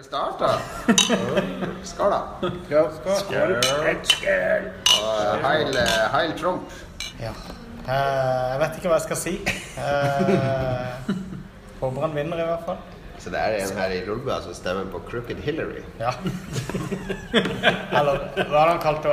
det startet? Skål da. Skål. Heil Trump. Ja. Jeg vet ikke hva jeg skal si. Håper han vinner I hvert fall. Så det en her I Lolbua som stemmer på Crooked Hillary. Ja. Eller, hva han kalte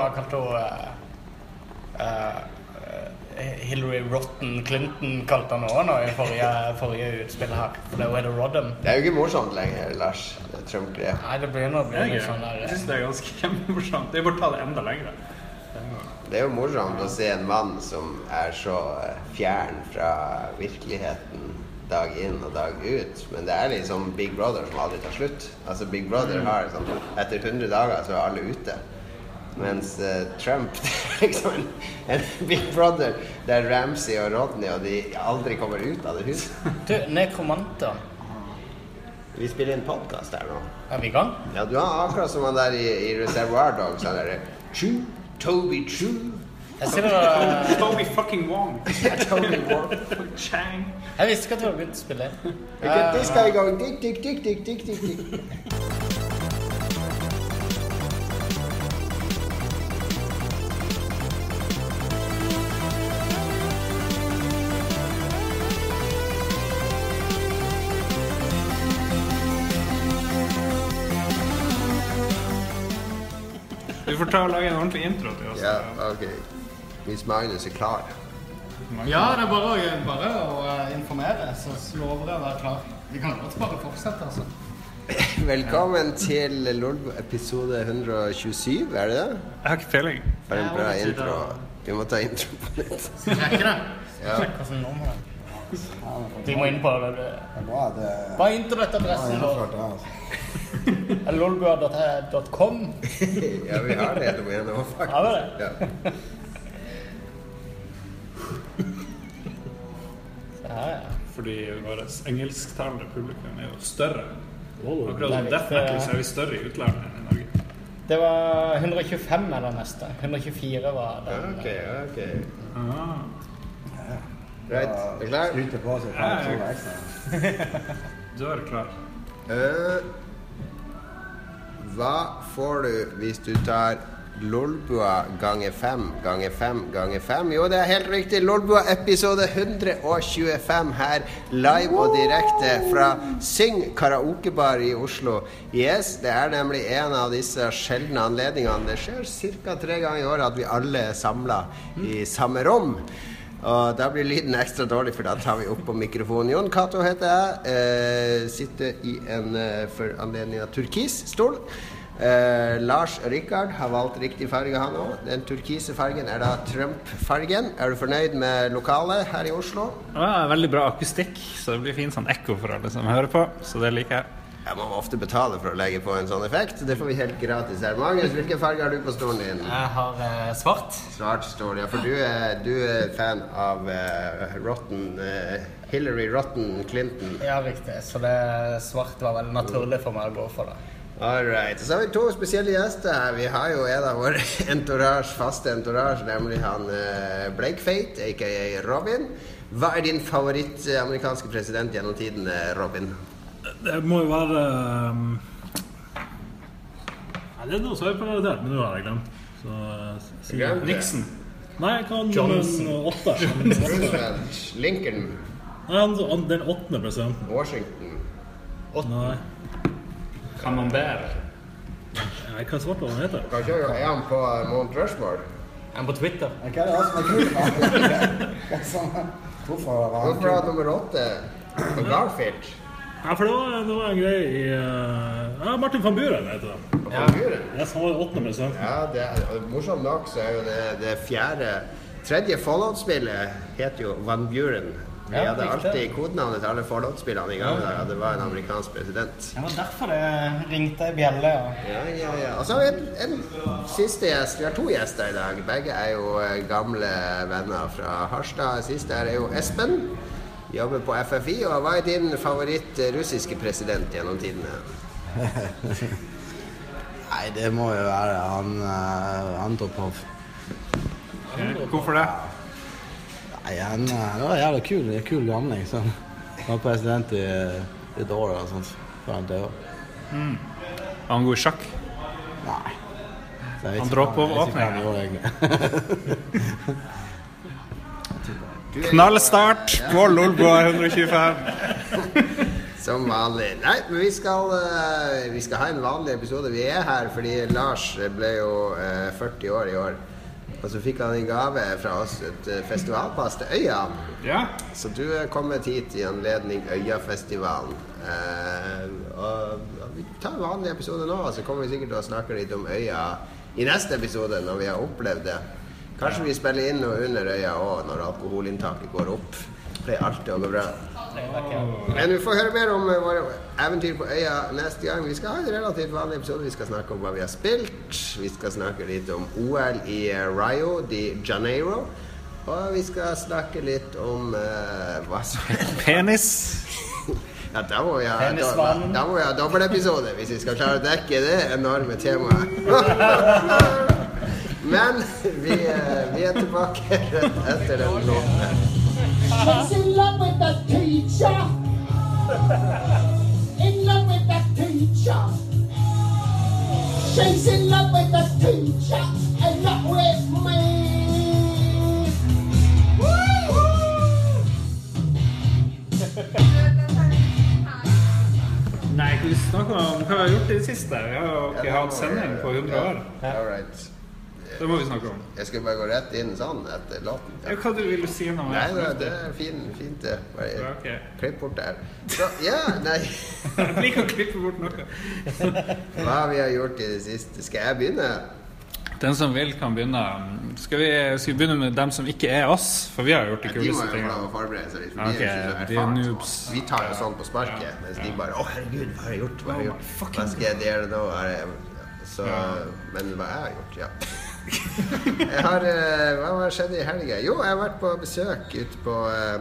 Hillary Rotten Clinton kalte han også nå I forrige utspill her. For det det Rodham. Det jo ikke morsomt lenger, Lars. Trump-grep. Nei, det begynner å bli noe sånn der. Jeg synes det ganske kjempemorsomt. Det bare ta det enda lengre. Det jo morsomt å se en mann som så fjern fra virkeligheten dag inn og dag ut. Men det liksom Big Brother som aldri tar slutt. Altså Big Brother har sånn, etter 100 dager så alle ute. Mens Trump, det liksom en Big Brother der Ramsey og Rodney og de aldri kommer ut av det huset. Du, nekromanter. Vi spiller en podcast her nå. Vi I gang? Ja, du har akkurat som han der I Reservoir Dogs, han der True, Toby True. Jeg sier det Toby fucking Wong. Toby Wong. Chang. Jeg visste ikke at du hadde begynt å spille. Get this guy going, dick, dick, dick, dick, dick, dick, dick. Vi får ta og lage en ordentlig intro til oss. Ja, ok. Hvis Magnus klar. Ja, det bare å informere, så lover jeg å være klar. Vi kan godt bare fortsette, altså. Velkommen til Lolbua episode 127, det det? Jeg har ikke feeling. For en bra intro. Vi må ta intro på nytt. Skal jeg ikke det? Ja. Hva som nummer det? De må inn på det. Hva internettadressen vår? Lolbua.com. Ja, vi har det igjen også, faktisk. Har vi det? Ja. Ja. Fordi vårt engelsktalende publikum jo større. Akkurat som Death Metal vi større I utlandet enn I Norge. Det var 125 det neste. 124 var det. Ok. Ah. Right, klar? Skryter på seg for to ekstra. Du klar. Hva får du hvis du tar Lolbua ganger 5 ganger 5 ganger 5? Jo, det helt riktig. Lolbua episode 125 her, live og direkte fra Syng karaokebar I Oslo. Yes, det nemlig en av disse sjeldne anledningene. Det skjer cirka 3 ganger I året at vi alle samlet I samme rom. Og da blir lyden ekstra dårlig, for da tar vi opp på mikrofonen. Jon Kato heter jeg, sitter I en for anledning av turkis stol. Lars Rikard har valgt riktig farge han også. Den turkise fargen da Trump-fargen. Du fornøyd med lokalet her I Oslo? Ja, veldig bra akustikk, så det blir fint sånn ekko for alle som hører på, så det liker jeg. Jeg må ofte betale for å legge på en sånn effekt. Det får vi helt gratis her. Magnus, hvilken farge har du på stolen din? Jeg har svart. Svart stol, ja, for du fan av Hillary Rotten Clinton. Ja, riktig. Så det svart var veldig naturlig for meg å gå for det. Alright, så har vi 2 spesielle gjester her. Vi har jo en av våre faste entourage, nemlig han Blake Fate, a.k.a. Robin. Hva din favoritt amerikanske president gjennom tiden, Robin? Det må jo være det noe som på det, men nå har jeg glemt. Så Nixon. Nei, jeg kan Johnson. 8. Roosevelt, Lincoln, Nei, den 8. presidenten. Washington. Nei, Camembert. jeg kan svarte hva han heter. Kanskje han på Mount Rushmore? Jeg på Twitter. Hva det som kult? Hvorfor var han Hvorfor har nummer 8 på Garfield? Ja, for det var en greie I Martin van Buren heter det. Ja. Yes, han var 8. president. Ja, morsomt nok så jo det tredje Fallout-spillet heter jo Van Buren. Vi Ja, hadde riktig. alltid kodenavnet til alle Fallout-spillene I gang der, det var en amerikansk president. Det var derfor det ringte I bjelle. Ja. Og så har vi en siste gjest. Vi har 2 gjester I dag. Begge jo gamle venner fra Harstad. Siste jo Espen. Jobber på FFI, og hva din favoritt russiske president gjennom tidene? Nei, det må jo være Andropov. Hvorfor det? Nei, han var jævlig kul gamling, så han var president I et år eller sånt, før han døde. Han god I sjakk? Nei. Han dropper over åpningen. Knallstart på Lolbua 125. Som vanlig. Nei, men vi skal ha en vanlig episode. Vi her fordi Lars ble jo 40 år I år. Og så fikk han en gave fra oss, et festivalpass til Øya. Ja. Så du kommet hit I anledning Øyafestivalen. Og vi tar en vanlig episode nå, så kommer vi sikkert til å snakke litt om Øya I neste episode når vi har opplevd det. Kanskje vi spiller inn noe under Øya også, når alkoholinntaket går opp. Det alltid å gå bra. Men vi får høre mer om våre eventyr på Øya neste gang. Vi skal ha en relativt vanlig episode. Vi skal snakke om hva vi har spilt. Vi skal snakke litt om OL I Rio de Janeiro. Og vi skal snakke litt om hva som Penis. Ja, da må vi ha dobbeltepisode hvis vi skal klare å dekke det enorme temaet. Men vi tilbake rett etter den låten. She's in love with the teacher. In love with the teacher. She's in love with the teacher. And not with me. Nei, kan vi snakke om hva vi har gjort I det siste? Vi har jo ikke hatt sending på 100 år. All right. Det må vi snakke om. Jeg skal bare gå rett inn sånn etter låten. Ja, hva du vil si nå? Nei, det fint det. Bare okay. Klipp bort der. Så, ja, nei. Jeg liker å klippe bort noe. Hva vi har gjort I det siste? Skal jeg begynne? Den som vil kan begynne. Skal vi begynne med dem som ikke oss? For vi har gjort det kuleste ting. De må jo få lov å forberede seg litt, for okay, de er noobs. Vi tar jo sånn på sparket, mens de bare, herregud, hva har jeg gjort? Hva skal jeg gjøre nå? Så, men hva jeg har gjort, ja. Hva har skjedd I helgen? Jo, jeg har vært på besøk ute på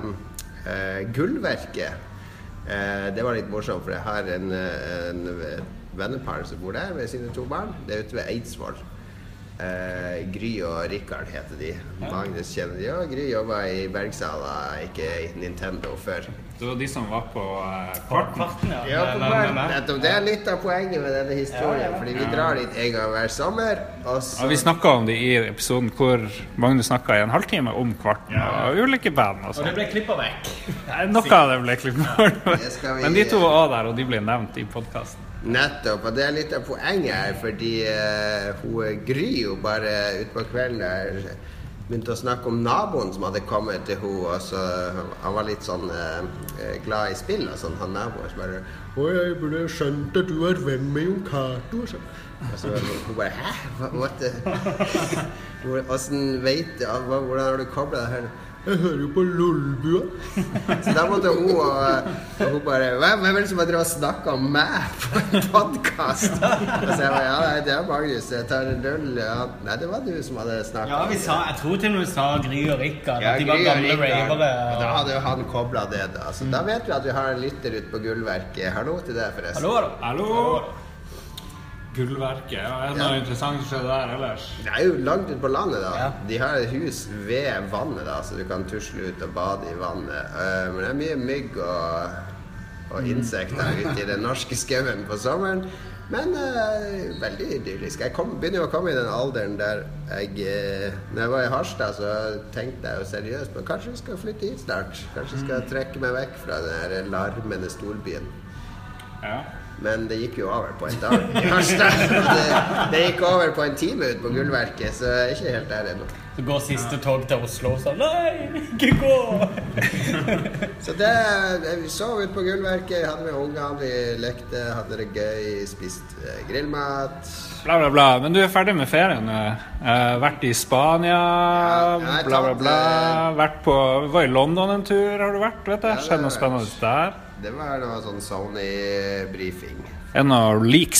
Gullverket. Det var litt morsomt, for jeg har en vennepar som bor der med sine 2 barn. Det ute ved Eidsvoll. Gry og Rikard heter de. Magnus kjenner de, og Gry jobbet I Bergsala, ikke I Nintendo før. Det var de som var på kvarten. Ja, på kvarten. Det litt av poenget med denne historien, fordi vi drar dit en gang hver sommer. Ja, vi snakket om det I episoden hvor Magnus snakket I en halvtime om kvarten og ulike band. Og det ble klippet vekk. Noe av det ble klippet vekk. Men de 2 var der, og de ble nevnt I podcasten. Nettopp, og det litt av poenget her, fordi hun Gry jo bare ut på kvelden der begynte å snakke om naboen som hadde kommet til henne, og så han var litt sånn glad I spill og sånn, han naboen så bare jeg burde skjønt at du venn med Jon Cato og så hun bare, hæ? What the? Hvordan vet du, hvordan har du koblet det her? Jeg hører jo på Lolbua. Så da måtte hun og hun bare, hvem det som har snakket om meg på en podcast? Og så jeg bare, ja, det Magnus, jeg tar en rull. Ja. Nei, det var du som hadde snakket. Ja, jeg tror til og med vi sa Gry og Rikard, at de var gamle ravere. Da hadde jo han koblet det da. Så da vet vi at vi har en lytter ute på Gullverket. Hallo til deg forresten. Hallo. Gullverket, det noe interessant som skjedde der ellers? Det jo langt ut på landet da. De har et hus ved vannet da, så du kan tusle ut og bade I vannet. Men det mye mygg og insekter ute I den norske skauen på sommeren. Men veldig idyllisk. Jeg begynner å komme I den alderen der når jeg var I Harstad, så tenkte jeg jo seriøst, men kanskje vi skal flytte hit snart. Kanskje vi skal trekke meg vekk fra den her larmende storbyen. Ja. Men det gikk jo over på en dag I Harstad. Det gikk over på en time ut på Gullverket, så jeg ikke helt der ennå. Så går siste tog til Oslo og sa, nei, ikke gå! Så vi sov ut på Gullverket, hadde med ungene, vi lekte, hadde det gøy, spist grillmat. Bla bla bla, men du ferdig med ferien nå. Vært I Spania, bla bla bla. Var I London en tur, har du vært, vet du? Skjedde noe spennende der? Det var noe sånn Sony-briefing. Noe leaks?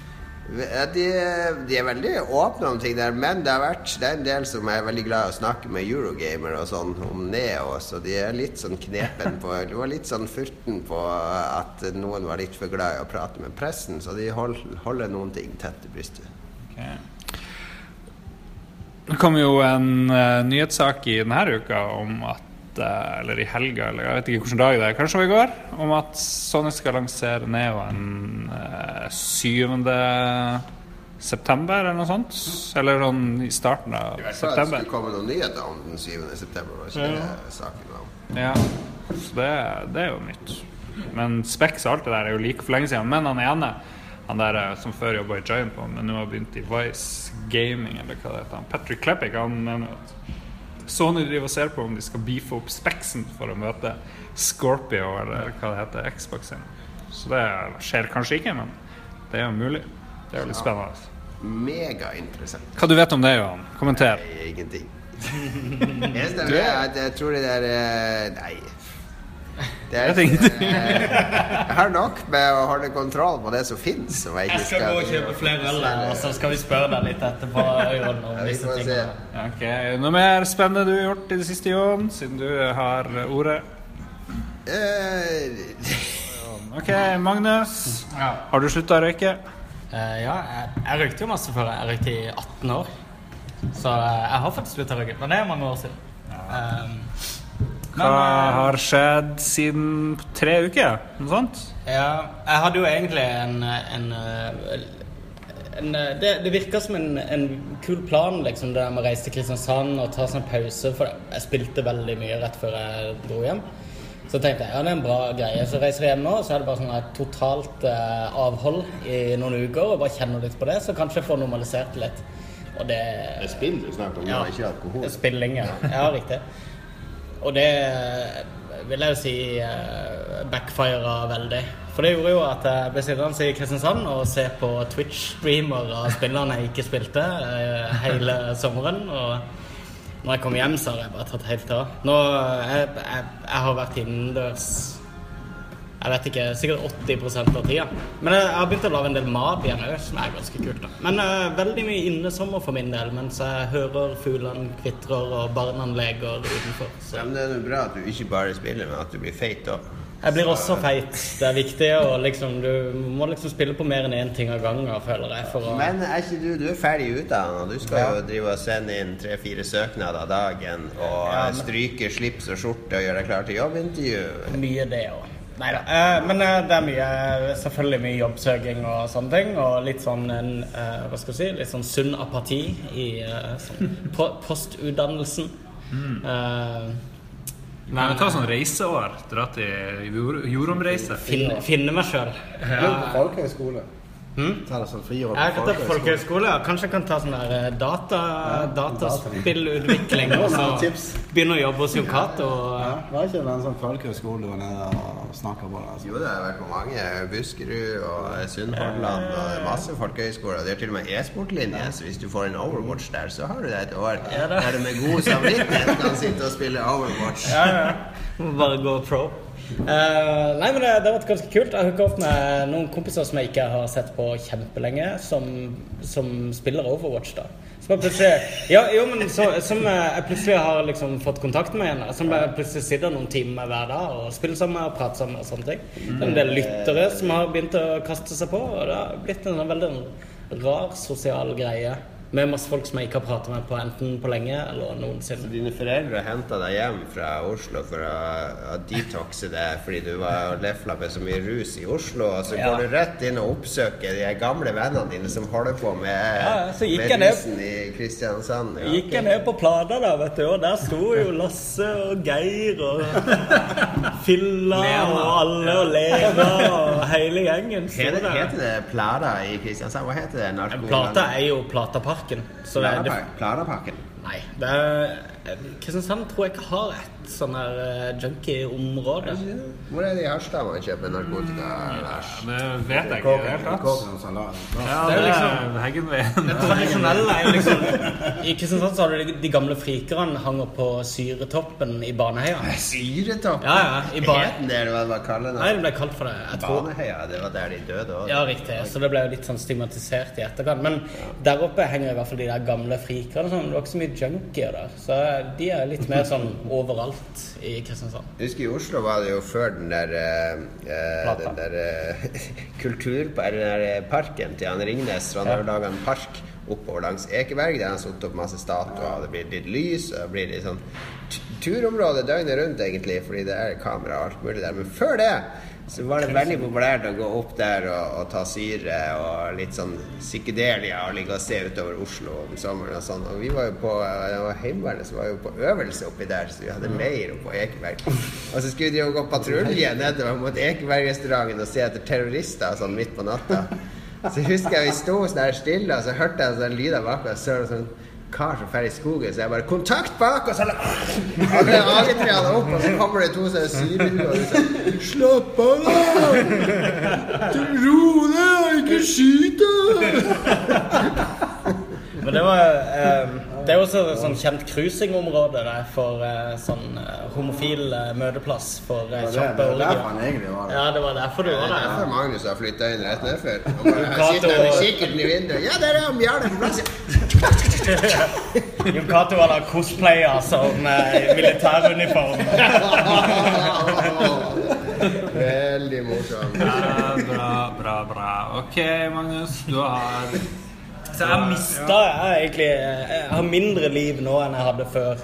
De veldig åpne om ting der, men det en del som veldig glad I å snakke med Eurogamer og sånn om Neo, så de litt sånn knepen på, de var litt sånn furten på at noen var litt for glad I å prate med pressen, så de holder noen ting tett I brystet. Okay. Det kom jo en nyhetssak I denne uka om at eller i helga, eller jeg vet ikke hvilken dag det kanskje var i går, om at Sony skal lansere Neo en 7. september eller noe sånt, eller sånn i starten av september. Det skulle komme noen nyheter om den 7. september, var ikke det saken om? Ja, så det jo nytt. Men Specs og alt det der jo like for lenge siden, men han ene, han der som før jobbet i Giant på, men nå har begynt i Vice Gaming, eller hva det heter, Patrick Klepik, han mener at Sony driver og ser på om de skal beefe opp Spexen for å møte Scorpio, eller hva det heter, Xboxen. Så det skjer kanskje ikke, men det jo mulig. Det jo litt spennende. Mega interessant. Hva du vet om det, Johan? Kommenter. Nei, ingenting. Jeg tror det der nei. Det jeg har nok med å holde kontroll på det som finnes. Jeg skal gå og kjøpe flere øl, og så skal vi spørre deg litt etterpå, Jon, om disse tingene. Ok, noe mer spennende du har gjort i det siste, Jon, siden du har ordet? Ok, Magnus, har du sluttet å røyke? Ja, jeg røykte jo masse før. Jeg røykte i 18 år. Så jeg har faktisk sluttet å røyke, men det mange år siden. Hva har skjedd siden 3 uker? Noe sånt? Ja, jeg hadde jo egentlig det virket som en kul plan, liksom, det der med å reise til Kristiansand og ta sånn pause, for jeg spilte veldig mye rett før jeg dro hjem. Så tenkte jeg, ja, det en bra greie. Så reiser jeg hjem nå, så det bare sånn et totalt avhold i noen uker, og bare kjenner litt på det, så kanskje jeg får normalisert det litt. Og det spill du snakker om, ikke alkohol. Det spilling, ja, riktig. Og det vil jeg jo si backfiret veldig. For det gjorde jo at jeg ble sittende i Kristiansand og se på Twitch-streamer av spillerne jeg ikke spilte hele sommeren, og når jeg kom hjem så har jeg bare tatt helt av. Nå, jeg har vært innendørs, jeg vet ikke, sikkert 80% av tida. Men jeg har begynt å lage en del mat igjen, som ganske kult da. Men veldig mye innesommer for min del, mens jeg hører fuglene kvitrer og barna leker utenfor. Så. Ja, men det jo bra at du ikke bare spiller, men at du blir feit da. Jeg blir også feit. Det viktig, og liksom, du må liksom spille på mer enn en ting av gangen, føler jeg. For å... Men ikke du ferdig utdannet, du skal jo drive og sende inn 3-4 søknader av dagen, og stryke slips og skjorte og gjøre deg klar til jobbintervju. Mye det også. Neida, men det mye, selvfølgelig mye jobbsøking og sånne ting, og litt sånn hva skal jeg si, litt sånn sunn apati i sånn, postutdannelsen. Nei, men ta sånn reiseår, dra til jordomreise. Finne meg selv. Folkehøyskole. Ta det sånn friår Jeg kan ta på folkehøyskole, kanskje jeg kan ta sånn der dataspillutvikling og så begynne å jobbe hos Jon Cato. Var ikke det en sånn folkehøyskole du var nede og snakket på det? Altså? Jo, det har vært på mange, Buskerud og Sunnhordland og masse folkehøyskoler. Det til og med e-sportlinje, så hvis du får en Overwatch der, så har du det et år der du med god samvittighet kan sitte og spille Overwatch. Må bare gå pro. Nei, men det har vært ganske kult. Jeg har hooket opp med noen kompiser som jeg ikke har sett på kjempelenge, som spiller Overwatch da. Som jeg plutselig har liksom fått kontakt med igjen, som jeg plutselig sitter noen timer hver dag og spiller sammen og prater sammen og sånne ting. Det en del lyttere som har begynt å kaste seg på, og det har blitt en veldig rar sosial greie. Med masse folk som jeg ikke har pratet med på enten på lenge eller noensinne. Så dine foreldre hentet deg hjem fra Oslo for å detoxe deg fordi du var lefla med så mye rus i Oslo, og så går du rett inn og oppsøker de gamle vennene dine som holder på med rusen i Kristiansand. Ja, gikk jeg ned på Plata da, vet du, og der sto jo Lasse og Geir og Fylla og alle og Lena og hele gjengen. Heter det Plata i Kristiansand? Hva heter det? Plata jo Plataparken. Plataparken? Nei, Kristiansand tror jeg ikke har et sånn her junkie-område. Hvor det i Harstad man kjøper narkotika? Det vet jeg ikke helt klart. Det liksom Heggenveien. Det tradisjonelle liksom, i Kristiansand så har du de gamle frikerne hanger på Syretoppen i Baneheia. Syretoppen? Ja, i Heten det, eller hva kaller det? Nei, det ble kalt for det. Baneheia, det var der de døde også. Ja, riktig. Så det ble jo litt sånn stigmatisert i etterkant. Men der oppe henger i hvert fall de der gamle frikerne. Sånn. Det var ikke så mye junkier der. Så de litt mer sånn overalt i Kristiansand. Jeg husker i Oslo var det jo før den der parken til han Ringnes, så han har laget en park oppover langs Ekeberg, der han har satt opp masse statuer, og det blir litt lys, og det blir litt sånn turområde døgnet rundt egentlig, fordi det kamera og alt mulig der. Men før det så var det veldig populært å gå opp der og ta syre og litt sånn psykedelia og ligge og se utover Oslo om sommeren og sånn. Og vi var jo på, det var Heimevernet, så var jo på øvelse oppi der, så vi hadde leir oppe på Ekeberg. Og så skulle de jo gå patrulje nedover mot Ekeberg-restauranten og se etter terrorister sånn midt på natta. Så husker jeg vi stod sånn her stille, og så hørte jeg sånn lyder bak meg, så var det sånn kar som fer i skogen, så jeg bare kontakt bak, og så alle agetreene opp, og så kommer det to sånne syrehuer og så slapp av da, ro deg, ikke skyte. Men det er også et sånn kjent cruisingområde der for sånn homofil møteplass for kjappe orger. Han egentlig var det. Ja, det var derfor du var der. Derfor Magnus har flyttet inn rett ned før. Han sitter med kikkerten i vinduet. Ja, der han Bjarne på plass. Jon Cato var da cosplayer som militæruniform. Veldig morsom. Bra. Ok, Magnus, du har... Så jeg har mindre liv nå enn jeg hadde før.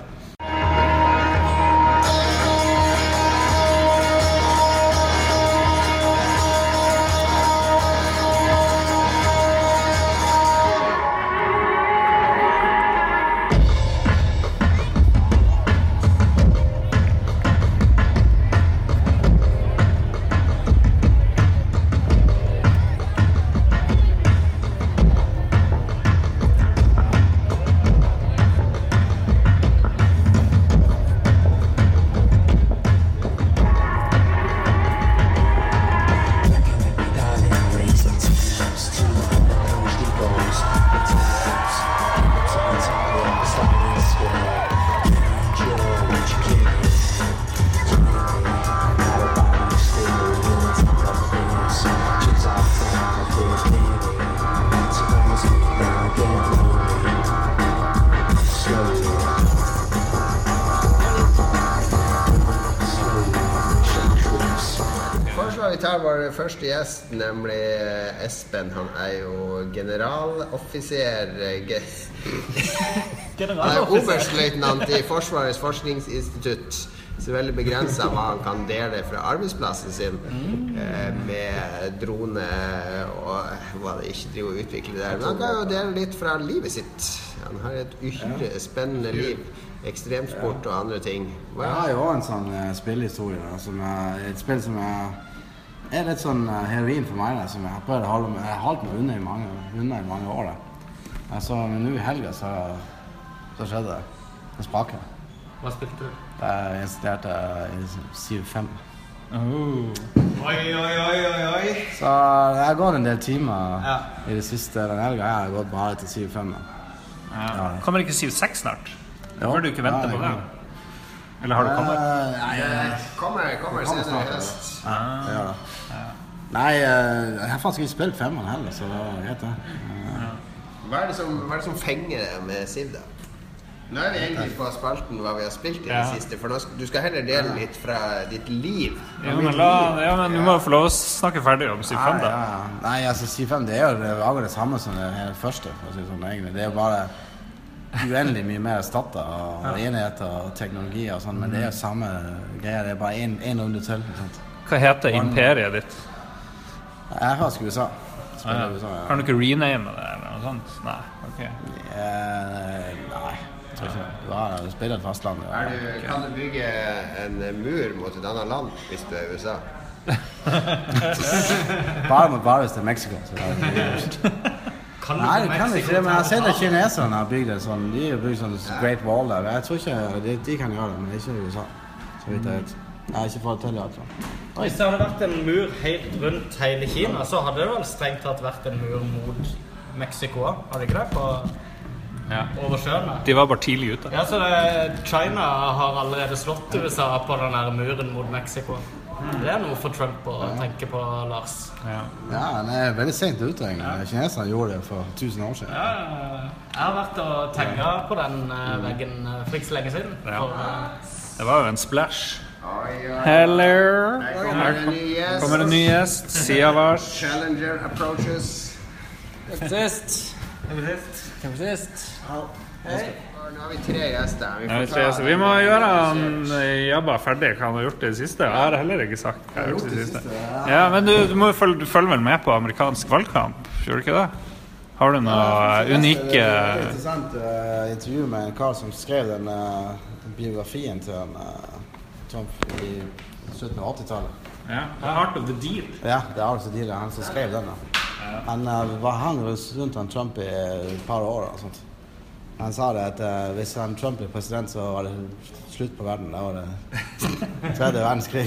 Første gjest, nemlig Espen. Han jo generaloffiser. Han oberstløytnant i Forsvarets forskningsinstitutt. Så veldig begrenset hva han kan dele fra arbeidsplassen sin med drone og hva det ikke driver å utvikle der. Men han kan jo dele litt fra livet sitt. Han har et uhyre spennende liv. Ekstremsport og andre ting. Jeg har jo en sånn spillhistorie, et spill som er litt sånn heroin for meg, som jeg har prøvd å holde meg unna i mange år. Altså, men nå i helga så skjedde det. Det spake. Hva spilte du? Jeg installerte Civ 5. Oi. Så jeg har gått en del timer i det siste. Den helga jeg har gått bare til Civ 5. Kommer ikke Civ 6 snart? Bør du ikke vente på det? Eller har du kommet? Kommer senere i høst. Nei, jeg har faktisk ikke spilt 5-eren heller, så det var greit det. Hva er det som fenger deg med Civ da? Nå er vi egentlig på spalten hva vi har spilt i det siste, for du skal heller dele litt fra ditt liv. Men du må få lov å snakke ferdig om Civ 5 da. Nei, altså Civ 5 det er jo akkurat det samme som det første, for å si sånn egentlig. Det er jo bare uendelig mye mer erstatter og enheter og teknologi og sånn, men det er jo samme greier, det er bare en runde til. Hva heter imperiet ditt? Jeg er faktisk USA. Kan du ikke rename det eller noe sånt? Nei, ok. Nei, jeg tror ikke. Du spiller et fastland. Kan du bygge en mur mot et annet land hvis du er i USA? Bare hvis det er Mexico. Nei, det kan ikke det, men jeg ser at kineserne har bygd en sånn, de har bygd sånn Great Wall der. Jeg tror ikke de kan gjøre det, men ikke i USA. Så vidt jeg vet. Jeg har ikke fått til det, altså. Hvis det hadde vært en mur helt rundt hele Kina, så hadde det vel strengt tatt vært en mur mot Mexico, hadde det ikke det? Over sjøen. De var bare tidlig ute. Ja, så China har allerede slått USA på den der muren mot Mexico. Det er noe for Trump å tenke på, Lars. Ja, den er veldig sent ute, egentlig. Kineserne gjorde det for 1000 år siden. Jeg har vært og tenkt på den veggen for ikke så lenge siden. Det var jo en splash. Hello! Kommer en ny gjest. Siavars. Challenger approaches. Sist. Hvem sist? Nå har vi 3 gjester. Vi må gjøre han jobba ferdig hva han har gjort i det siste. Jeg har heller ikke sagt hva jeg har gjort i det siste. Ja, men du må jo følge vel med på amerikansk valgkamp, gjør du ikke det? Har du noe unike... Det var et interessant intervju med en kar som skrev den biografien til Trump i slutten av 80-tallet. Ja, The Art of the Deal. Ja, det er altså dealen, han som skrev den. Han hang rundt han Trump i et par år og sånt. Han sa det at hvis han Trump ble president, så var det slutt på verden. Da var det 3. verdenskrig.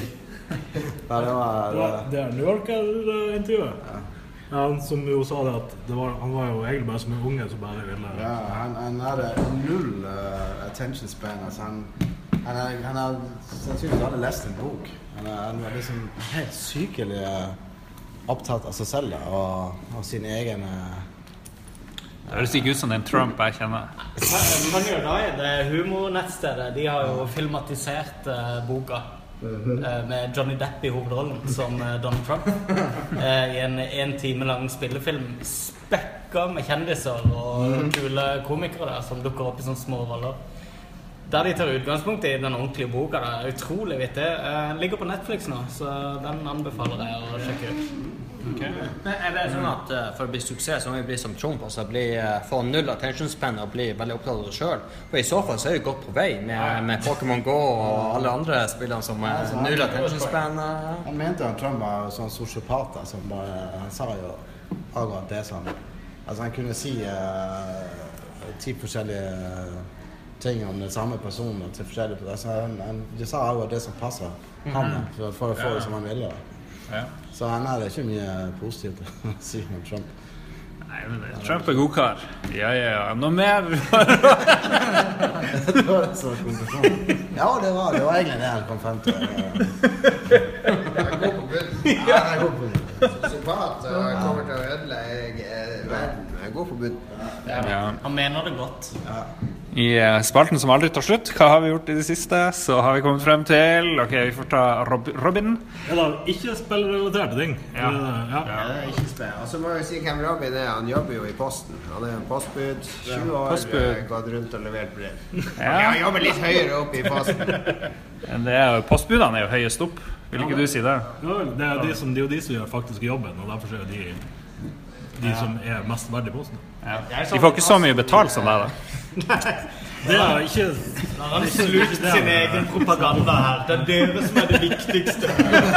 Det er New Yorker-intervjuet. Ja, han som jo sa det at han var jo egentlig bare som en unge som bare ville... Ja, han hadde 0 attention span. Altså han har sannsynligvis aldri lest en bok. Han var liksom helt sykelig opptatt av seg selv og sin egen... Det høres ikke ut som den Trump jeg kjenner. Funny or Die, det humornettstedet, de har jo filmatisert boka med Johnny Depp i hovedrollen som Donald Trump i en 1 time lang spillefilm spekka med kjendiser og kule komikere der som dukker opp i sånne små roller. Der de tar utgangspunkt i den ordentlige boka, det er utrolig vittig. Den ligger på Netflix nå, så den anbefaler jeg å sjekke ut. Okay. Men er det sånn at for å bli suksess så må vi bli som Trump, altså få 0 attention span og bli veldig opptatt av det selv? For i så fall så er vi godt på vei med Pokémon Go og alle andre spillene som 0 attention span. Han mente at Trump var sånn sosiopat, som bare, han sa jo akkurat det sånn. Altså han kunne si 10 forskjellige ting om den samme personen til forskjellige, altså han sa akkurat det som passer han for å få det som han ville. Ja. Så han hadde ikke mye positivt å si om Trump. Nei, men Trump er god kar. Ja, noe mer? Det var så konklusjon. Ja, det var egentlig det han kom frem til. Jeg går på bunn. Ja, jeg går på bunn. Sosiopat kommer til å ødelegge verden. Jeg går på bunn. Ja. Han mener det godt. Ja. I spalten som aldri tar slutt, hva har vi gjort i det siste? Så har vi kommet frem til, ok, vi får ta Robin. Ja da, ikke spillrelaterte ting. Ja. Det er ikke spill. Og så må jeg si hvem Robin er. Han jobber jo i posten. Han er en postbud, 20 år, gått rundt og levert brev. Han jobber litt høyere opp i posten. Men postbudene er jo høyest opp. Vil ikke du si det? Ja, det er jo de som gjør faktisk jobben, og derfor er de som er mest verdt i posten. Ja. De får ikke så mye betalt som deg da. Det er ikke... Han slutt sin egen propaganda her. Det er dere som er det viktigste.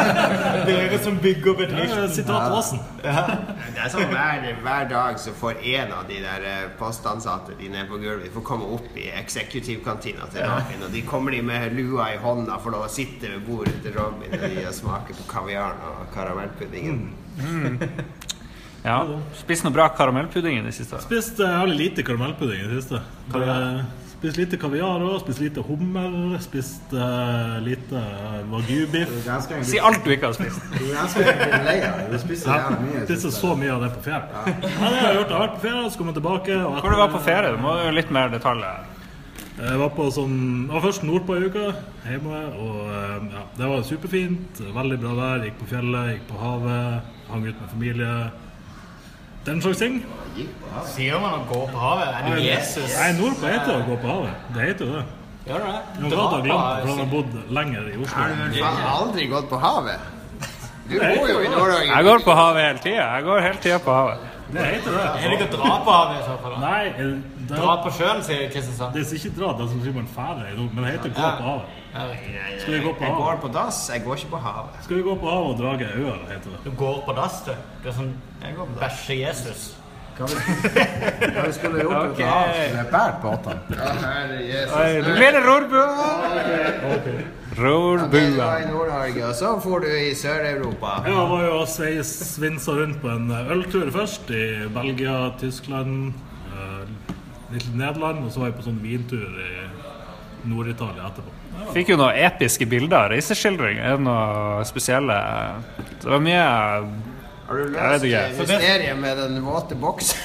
Dere som bygger bedriften. Sitat Åsen. Ja. Det er sånn hver dag så får en av de der postansatte de nede på gulvet, de får komme opp i eksekutivkantina til Robin, og de kommer med lua i hånda for å sitte ved bordet til Robin og de smaker på kaviaren og karamellpuddingen. Ja, spist noe bra karamellpudding i det siste? Spist veldig lite karamellpudding i det siste. Spist lite kaviar også, spist lite hummer, spist lite wagyu-biff. Si alt du ikke har spist. Du er ganske lei av det. Du spiser gjerne mye. Spiste så mye av det på ferie. Ja, det har jeg gjort. Jeg har vært på ferie, så kom jeg tilbake. Hvor du var på ferie? Du må jo litt mer detaljer. Jeg var først nordpå i uka, hjemme, og det var superfint. Veldig bra vær, gikk på fjellet, gikk på havet, hang ut med familie. Den slags ting. Sier man å gå på havet? Er det Jesus? Nei, nordpå heter det å gå på havet. Det heter det. Gjør det? Jeg har glemt det, for han har bodd lenger i Oslo. Har du aldri gått på havet? Du bor jo i Nord-Norge. Jeg går på havet hele tiden. Jeg går hele tiden på havet. Det heter det. Er det ikke å dra på havet i så fall? Nei. Dra på sjøen, sier Kristiansand. Det er ikke dra, det er som sier man fære, men det heter gå på havet. Skal vi gå på Jeg havet? går på dass, jeg går ikke på havet. Skal vi gå på havet og drage øer, heter det. Du går på dass, du. Du er sånn bæsje-Jesus. Hva vi skulle gjort ut av havet? Det er bært på åttene. Ja, herre Jesus. Du blir det rorbua! Du var i Nord-Norge, og så får du i Sør-Europa. Jeg var jo svinsa rundt på en øltur først i Belgia, Tyskland, litt Nederland, og så var jeg på sånn vintur i Nord-Italia etterpå. Fikk jo noen episke bilder, reiseskildring. Er det noe spesielle? Det var mye... Har du løst mysteriet med den våte boksen?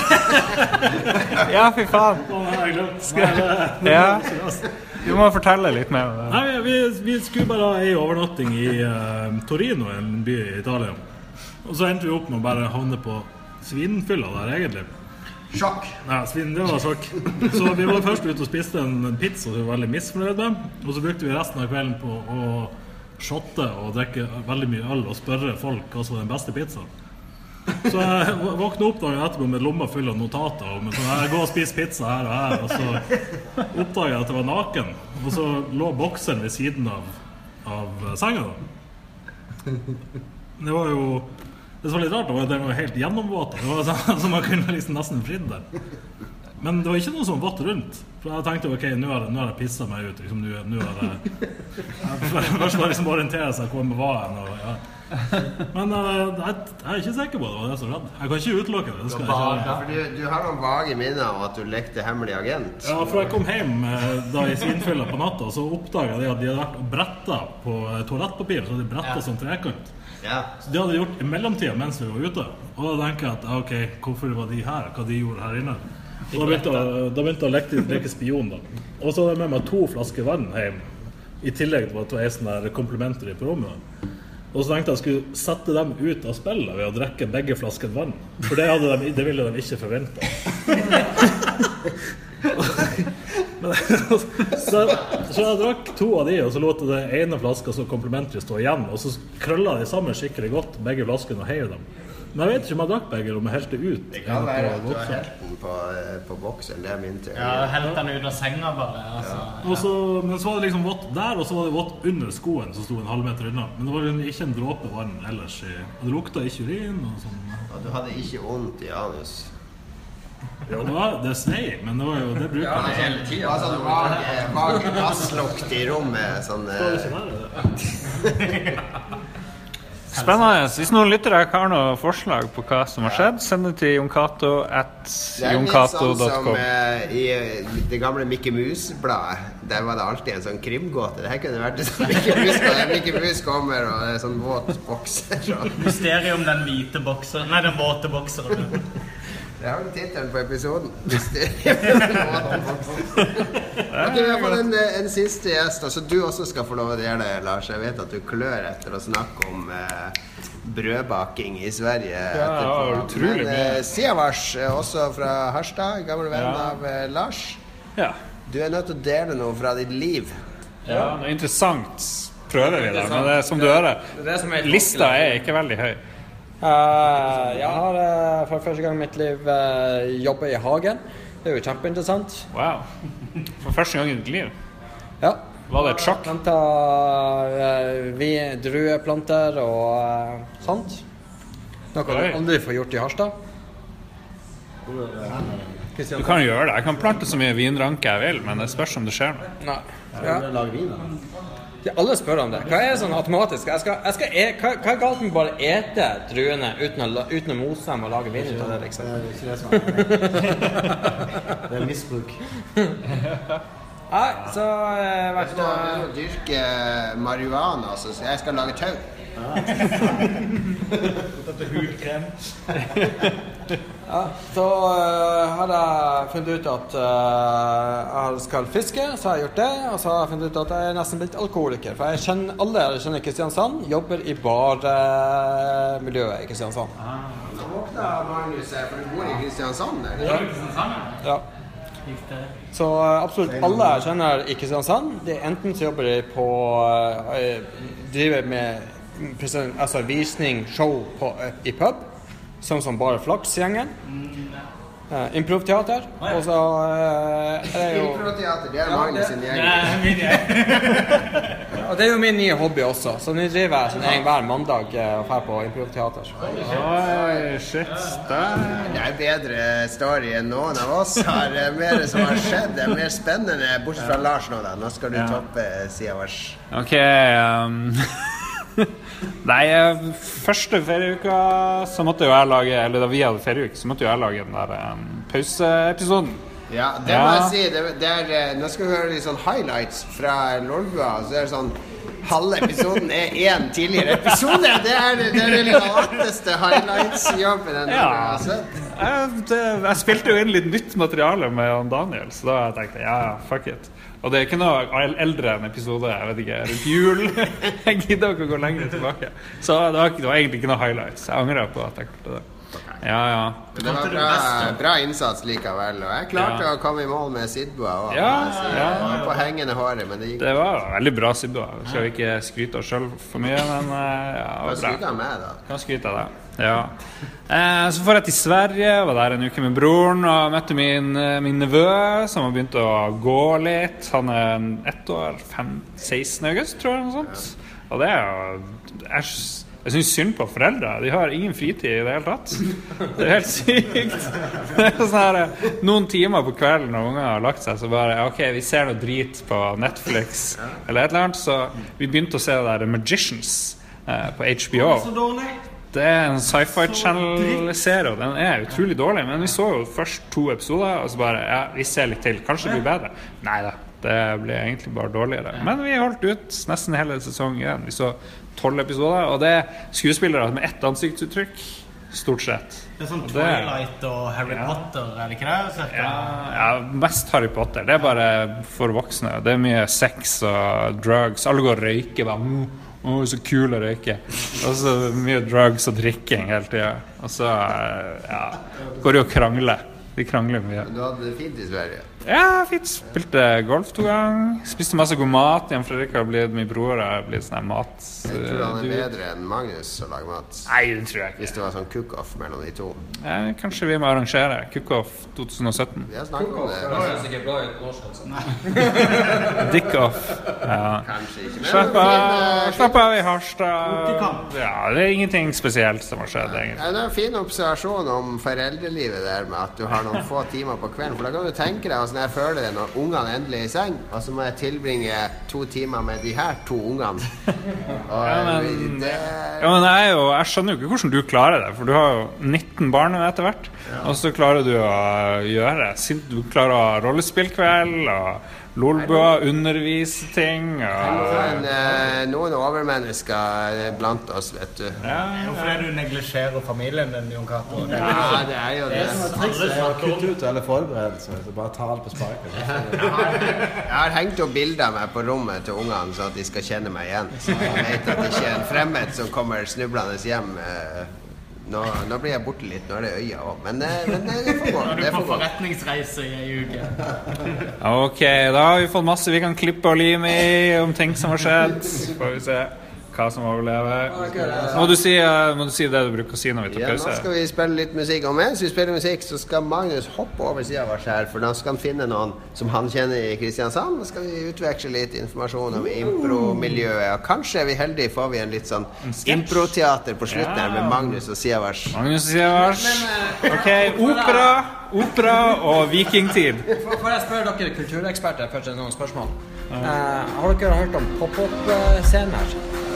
Ja, fy faen. Ja. Du må fortelle litt mer om det. Nei, vi skulle bare ha en overnatting i Torino, en by i Italia. Og så endte vi opp med å bare havne på svinfylla der, egentlig. Sjokk. Ja, det var sjokk. Så vi var først ute og spiste en pizza som vi var veldig misfornøyd med. Og så brukte vi resten av kvelden på å shotte og drikke veldig mye øl og spørre folk hva som var den beste pizzaen. Så jeg våknet opp dagen etterpå med lomma full av notater og så jeg går og spiser pizza her og her, og så oppdaget jeg at jeg var naken, og så lå bokseren ved siden av senga da. Det var jo det var litt rart, det var helt gjennomvåt. Det var sånn som man kunne liksom nesten fridd der. Men det var ikke noe som vått rundt. For jeg tenkte, ok, nå har jeg pisset meg ut. Liksom, nå har jeg først var liksom orientere seg hvor med hva ja. Men jeg er ikke sikker på det var det som redd. Jeg kan ikke utelukke det. Skal jeg du har noen vage minner om at du lekte hemmelig agent. Ja, for jeg kom hjem da i svinfylla på natta, og så oppdaget jeg at de hadde vært og brettet på toalettpapir, så de brettet som trekant. Ja. Så de hadde gjort i mellomtiden mens vi var ute. Og da tenker jeg at, ok, hvorfor var de her? Hva de gjorde her inne? Og da begynte jeg å leke spion da. Og så hadde jeg med meg 2 flasker vann hjem, i tillegg til at det var en sånn der komplementary på rommet. Og så tenkte jeg skulle sette dem ut av spillet ved å drikke begge flasker vann. For det ville de ikke forvente. Så jeg drakk 2 av de, og så lot det ene flaska så komplementary stå igjen, og så krøllet de sammen skikkelig godt, begge flaskene, og heiv dem. Men jeg vet ikke om jeg drakk begge, om jeg helte ut. Det kan være at du har helt den på boksen, det er min teori. Ja, helt den ut av senga bare. Altså. Men så var det liksom vått der, og så var det vått under skoen som stod en halv meter unna. Men det var ikke en dråpe vann ellers. Og det lukta ikke urin og sånn. Og du hadde ikke vondt i anus? Ja, det snei, men det var jo det bruker jeg hele tiden. Det var sånn vag gasslukt i rommet. Sånn, Spennende. Hvis noen lyttere har noen forslag på hva som har skjedd, send det til joncato@joncato.com. Det er litt sånn som i det gamle Mickey Mouse-bladet. Der var det alltid en sånn krimgåte. Det her kunne vært en sånn Mickey Mouse kommer og det er sånn våt bokser. Mysterium den hvite bokser. Nei, den våte bokseren. Det har du tittelen på episoden. Mysterium den våte bokseren. Ok, vi har fått en siste gjest, og så du også skal få lov å gjøre det, Lars. Jeg vet at du klør etter å snakke om brødbaking i Sverige etterpå. Ja, utrolig mye. Siavash, også fra Harstad, gammel venn av Lars. Ja. Du er nødt til å dele noe fra ditt liv. Ja, noe interessant prøver vi da, men det, som du hører, lista er ikke veldig høy. Jeg har for første gang i mitt liv jobbet i hagen. Det er jo kjempeinteressant. Wow. For første gang i ditt liv? Ja. Var det et sjokk? Vi drueplanter og sånt. Noe du aldri får gjort i Harstad. Du kan jo gjøre det. Jeg kan plante så mye vinranke jeg vil, men det spørs om det skjer noe. Nei. Ja. Alle spør om det. Hva er sånn automatisk? Hva er galt med bare ete druene uten å mose dem og lage vin ut av det, liksom? Det er ikke det som er. Det er misbruk. Nei, så Hvis du dyrker marihuana, så jeg skal lage tau. Dette hudkrem. Ja, så har jeg funnet ut at jeg skal fiske, så har jeg gjort det, og så har jeg funnet ut at jeg er nesten blitt alkoholiker, for alle jeg kjenner Kristiansand, jobber i barmiljøet i Kristiansand. Nå våkna Magnus her, for du bor i Kristiansand, eller? Ja. Så absolutt alle jeg kjenner i Kristiansand, de enten så jobber de på driver med visning, show i pub, sånn som bare Flaks-gjengen. Improvteater. Og så er det jo Improvteater, det er Magnus sin gjeng. Og det er jo min nye hobby også. Så nå driver jeg sånn hver mandag og fer på improvteater. Oi, shit. Det er bedre story enn noen av oss har. Mer som har skjedd. Det er mer spennende, bortsett fra Lars nå da. Nå skal du toppe Siavash. Ok, Nei, første ferieuka så måtte jo jeg lage, eller da vi hadde ferieuke, så måtte jo jeg lage den der pauseepisoden. Ja, det må jeg si. Nå skal vi høre litt sånn highlights fra Lolbua, så det er sånn halve episoden er en tidligere episode. Det er den lateste highlights-jobben jeg har sett. Jeg spilte jo inn litt nytt materiale med Daniel, så da tenkte jeg, fuck it. Og det er ikke noe eldre enn episode, jeg vet ikke, rundt jul. Jeg gidder ikke å gå lenger tilbake. Så det var egentlig ikke noe highlights. Jeg angrer på at jeg klarte det. Ja. Men det var bra innsats likevel, og jeg klarte å komme I mål med Sidboa også. Ja. På hengende håret, men det gikk. Det var veldig bra Sidboa. Skal vi ikke skryte oss selv for mye, men Hva skryter jeg med da? Kan skryte av det, ja. Så får jeg til Sverige, var der en uke med broren og møtte min nevø, som har begynt å gå litt. Han 1 år, 16. august, tror jeg, noe sånt. Og det jeg synes synd på foreldre. De har ingen fritid I det hele tatt. Det helt sykt. Det sånn her, noen timer på kvelden når ungene har lagt seg, så bare, ok, vi ser noe drit på Netflix eller et eller annet, så vi begynte å se det der Magicians på HBO. Så dårlig. Det en sci-fi channel-serie, og den utrolig dårlig, men vi så jo først 2 episoder, og så bare, vi ser litt til. Kanskje det blir bedre? Neida, det ble egentlig bare dårligere. Men vi holdt ut nesten hele sesongen igjen. Vi så 12 episoder, og det skuespillere med ett ansiktsuttrykk, stort sett. Det sånn Twilight og Harry Potter, det ikke det? Ja, mest Harry Potter. Det bare for voksne. Det mye sex og drugs. Alle går og røyker, bare, så kul å røyke. Og så mye drugs og drikking hele tiden. Og så, går de og krangler. De krangler mye. Men du hadde det fint I Sverige? Ja, fint. Spilte golf 2 ganger. Spiste masse god mat. Jan Fredrik har blitt min bror og har blitt sånn mat. Jeg tror han bedre enn Magnus å lage mat. Nei, det tror jeg ikke. Hvis det var sånn cook-off mellom de to. Kanskje vi må arrangere cook-off 2017. Vi har snakket om det. Det høres ikke bra ut norsk, altså. Dick-off. Ja. Kanskje ikke. Slapp av I Harstad. Ja, det ingenting spesielt som har skjedd, egentlig. Det en fin observasjon om foreldrelivet der med at du har noen få timer på kvelden. For da kan du tenke deg hvordan jeg føler det når ungene endelig I seng, og så må jeg tilbringe 2 timer med de her 2 ungene. Men jeg skjønner jo ikke hvordan du klarer det, for du har jo 19 barn etter hvert, og så klarer du å gjøre, du klarer å ha rollespillkveld, og lolbua, undervise ting, og noen overmennesker blant oss, vet du. Hvorfor du neglisjerer familien din, Jon Cato? Ja, det jo det. Jeg har kutt ut alle forberedelser, så bare ta alt på sparket. Jeg har hengt opp bilder av meg på rommet til ungene, så at de skal kjenne meg igjen. Så jeg vet at det ikke en fremmed som kommer snublende hjem. Nå blir jeg borte litt, nå det øya også. Men det får gå. Du får forretningsreise I en uke. Ok, da har vi fått masse vi kan klippe og lime I om ting som har skjedd. Får vi se hva som overlever. Må du si det du bruker å si når vi tar pause? Nå skal vi spille litt musikk. Og mens vi spiller musikk, så skal Magnus hoppe over siden av oss her, for da skal han finne noen som han kjenner I Kristiansand. Da skal vi utveksle litt informasjon om impro-miljøet. Og kanskje vi heldige får vi en litt sånn impro-teater på slutten her med Magnus og Siavars. Ok, opera og vikingtid. Får jeg spørre dere kultureksperter først noen spørsmål? Har dere hørt om pop-up-scener?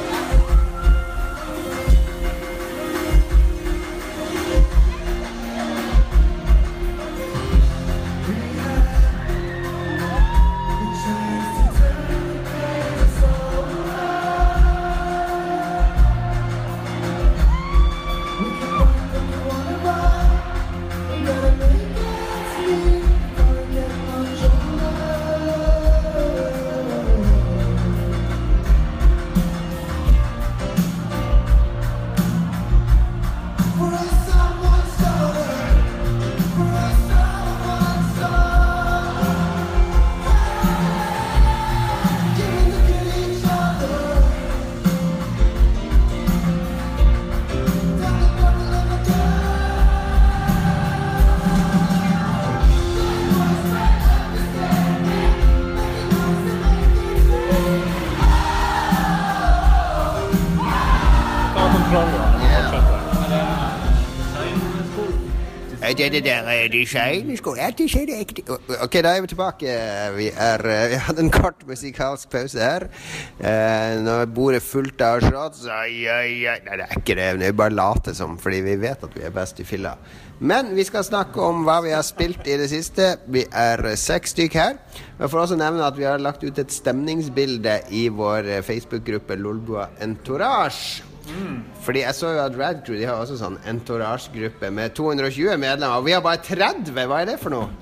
Det der designskole, det skjer det ekte. Ok, da vi tilbake. Vi hadde en kort musikalsk pause her. Nå er bordet fullt av shots. Nei, det ikke det. Det bare late som, fordi vi vet at vi best I fylla. Men vi skal snakke om hva vi har spilt I det siste. Vi 6 stykk her. Jeg får også nevne at vi har lagt ut et stemningsbilde I vår Facebook-gruppe Lolbua Entourage. Fordi jeg så jo at Rad Crew, de har også sånn entourage-gruppe med 220 medlemmer, og vi har bare 30, hva det for noe?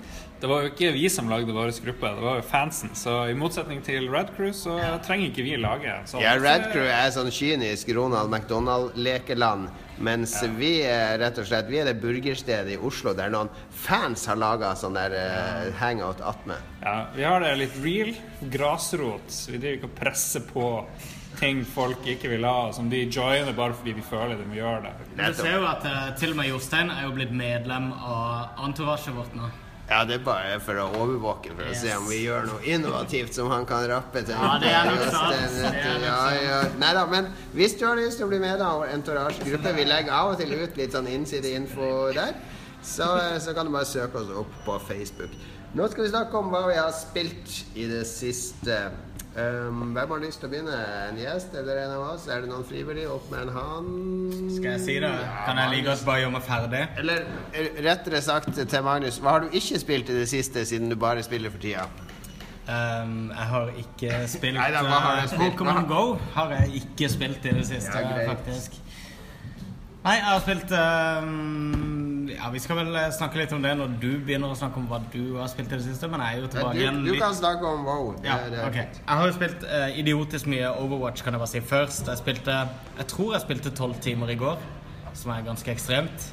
det var jo ikke vi som lagde vår gruppe, det var jo fansen. Så i motsetning til Red Crew så trenger ikke vi lage sånn. Ja, Red Crew sånn kynisk Ronald McDonald-lekeland, mens vi rett og slett, vi det burgerstedet i Oslo der noen fans har laget sånn der hangout attmed. Ja, vi har det litt real, grasrot. Vi driver ikke å presse på ting folk ikke vil ha, som de joiner bare fordi de føler de må gjøre det. Du ser jo at til og med Jostein jo blitt medlem av entouraget vårt nå. Ja, det bare for å overvåke, for å se om vi gjør noe innovativt som han kan rappe til. Ja, det nok sant. Ja. Neida, men hvis du har lyst til å bli med av entourage-gruppe, vi legger av og til ut litt sånn innsideinfo der, så kan du bare søke oss opp på Facebook. Nå skal vi snakke om hva vi har spilt i det siste. Hvem har lyst til å begynne? En gjest eller en av oss? Det noen frivillig? Opp med en hand? Skal jeg si det? Kan jeg like oss bare gjøre meg ferdig? Eller rettere sagt til Magnus, hva har du ikke spilt i det siste siden du bare spiller for tida? Jeg har ikke spilt Neida, hva har du spilt? Pokémon Go har jeg ikke spilt i det siste, faktisk. Nei, jeg har spilt vi skal vel snakke litt om det når du begynner å snakke om hva du har spilt i det siste, men jeg jo tilbake igjen litt. Du kan snakke om WoW. Ja, ok. Jeg har jo spilt idiotisk mye Overwatch, kan jeg bare si. Først, jeg tror jeg spilte 12 timer i går, som ganske ekstremt.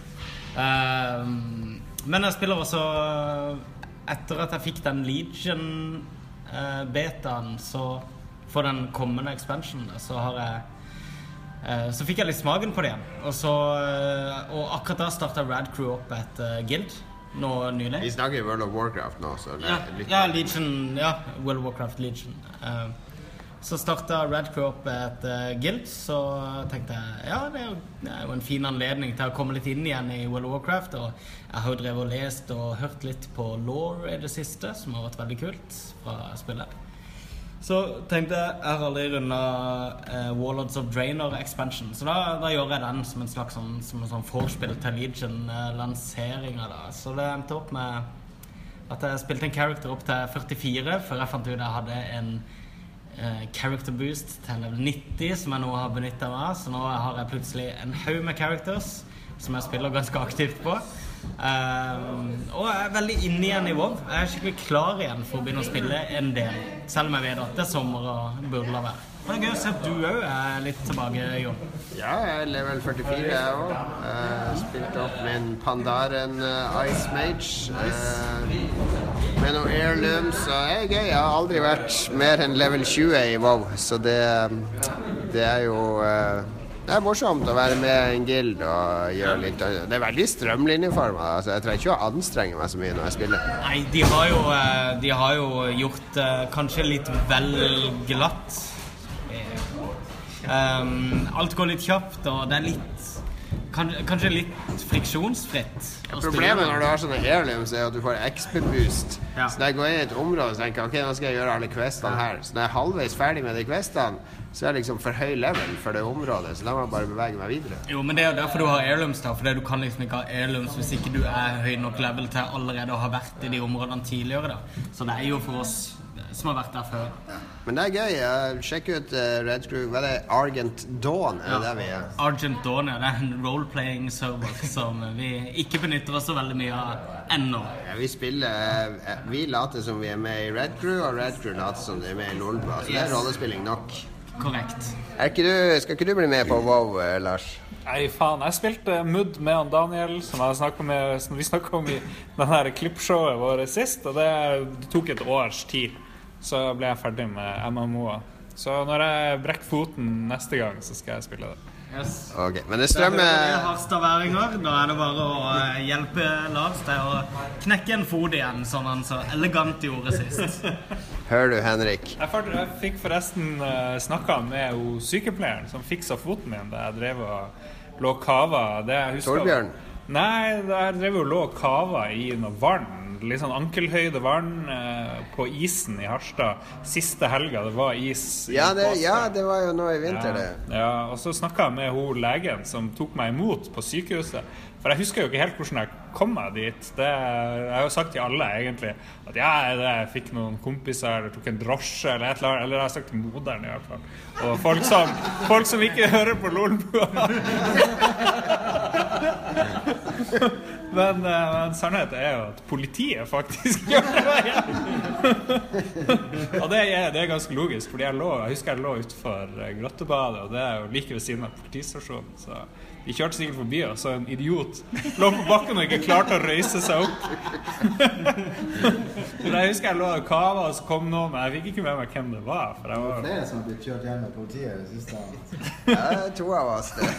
Men jeg spiller også, etter at jeg fikk den Legion betaen, så for den kommende expansionen, så fikk jeg litt smaken på det igjen. Og akkurat da startet Red Crew opp et guild nå nylig. Vi snakker World of Warcraft nå, så Legion, World of Warcraft Legion. Så startet Red Crew opp et guild, så tenkte jeg, det er jo en fin anledning til å komme litt inn igjen i World of Warcraft, og jeg har jo drevet og lest og hørt litt på lore i det siste, som har vært veldig kult fra spillet. Så tenkte jeg har aldri rundet Warlords of Draenor expansion, så da gjør jeg den som en slags som en sånn forspill til Legion-lanseringen da. Så det endte opp med at jeg spilte en character opp til 44, før jeg fant ut at jeg hadde en character boost til level 90, som jeg nå har benyttet meg av. Så nå har jeg plutselig en haug med characters som jeg spiller ganske aktivt på. Og jeg veldig inne igjen i WoW. Jeg skikkelig klar igjen for å begynne å spille en del, selv om jeg vet at det sommer og burde la være. Det gøy å se at du også litt tilbake, Jon. Ja, jeg level 44 jeg også. Spilte opp med en Pandaren Ice Mage med noen heirlooms, så det gøy. Jeg har aldri vært mer enn level 20 i WoW, så det jo det morsomt å være med i en guild og gjøre litt. Det veldig strømlinjeformet, altså jeg trenger ikke å anstrenge meg så mye når jeg spiller. Nei, de har jo gjort kanskje litt vel glatt. Alt går litt kjapt, og det litt kanskje litt friksjonsfritt. Problemet når du har sånne heirlooms at du får XP-boost. Så når jeg går inn i et område og tenker, ok, nå skal jeg gjøre alle questene her. Så når jeg halvveis ferdig med de questene, så er det liksom for høy level for det området, så da må jeg bare bevege meg videre. Jo, men det jo derfor du har heirlooms da, for du kan liksom ikke ha heirlooms hvis ikke du høy nok level til allerede å ha vært i de områdene tidligere da. Så det jo for oss som har vært der før. Men det gøy, sjekk ut Red Crew, hva det Argent Dawn, det der vi Argent Dawn, det en role-playing server som vi ikke benytter oss så veldig mye av ennå. Ja, vi later som vi med i Red Crew, og Red Crew later som de med i Lolbua, så det rollespilling nok. Korrekt. Skal ikke du bli med på WoW, Lars? Nei, faen. Jeg spilte Mudd med han Daniel, som vi snakket om i denne klippshowet våre sist, og det tok et års tid. Så ble jeg ferdig med MMO-er. Så når jeg brekker foten neste gang, så skal jeg spille det. Yes. Ok, men det strømmer... Det harstaværinger, da det bare å hjelpe Lars til å knekke en fot igjen, som han så elegant gjorde sist. Hører du, Henrik? Jeg fikk forresten snakket med sykepleieren som fikset foten min da jeg drev og lå kava. Torbjørn? Nei, jeg drev og lå kava i noe vann. Litt sånn ankelhøyde vann på isen i Harstad. Siste helga, det var is. Ja, det var jo nå i vinter det. Ja, og så snakket jeg med hun legen som tok meg imot på sykehuset. For jeg husker jo ikke helt hvordan jeg kom meg dit. Jeg har jo sagt til alle egentlig at jeg fikk noen kompiser eller tok en drosje eller et eller annet. Eller jeg har sagt til moderen i hvert fall. Og folk som ikke hører på Lolbua. Men sannheten jo at politiet faktisk gjør det. Og det ganske logisk, fordi jeg husker jeg lå utenfor Grottebadet, og det jo like ved siden av politistasjonen, så de kjørte sikkert forbi, og så en idiot lå på bakken og ikke klarte å røyse seg opp. Jeg husker jeg lå og kava, og så kom noen, men jeg fikk ikke med meg hvem det var. For jeg var flere som har blitt kjørt hjem med politiet det siste. Ja, to av oss det.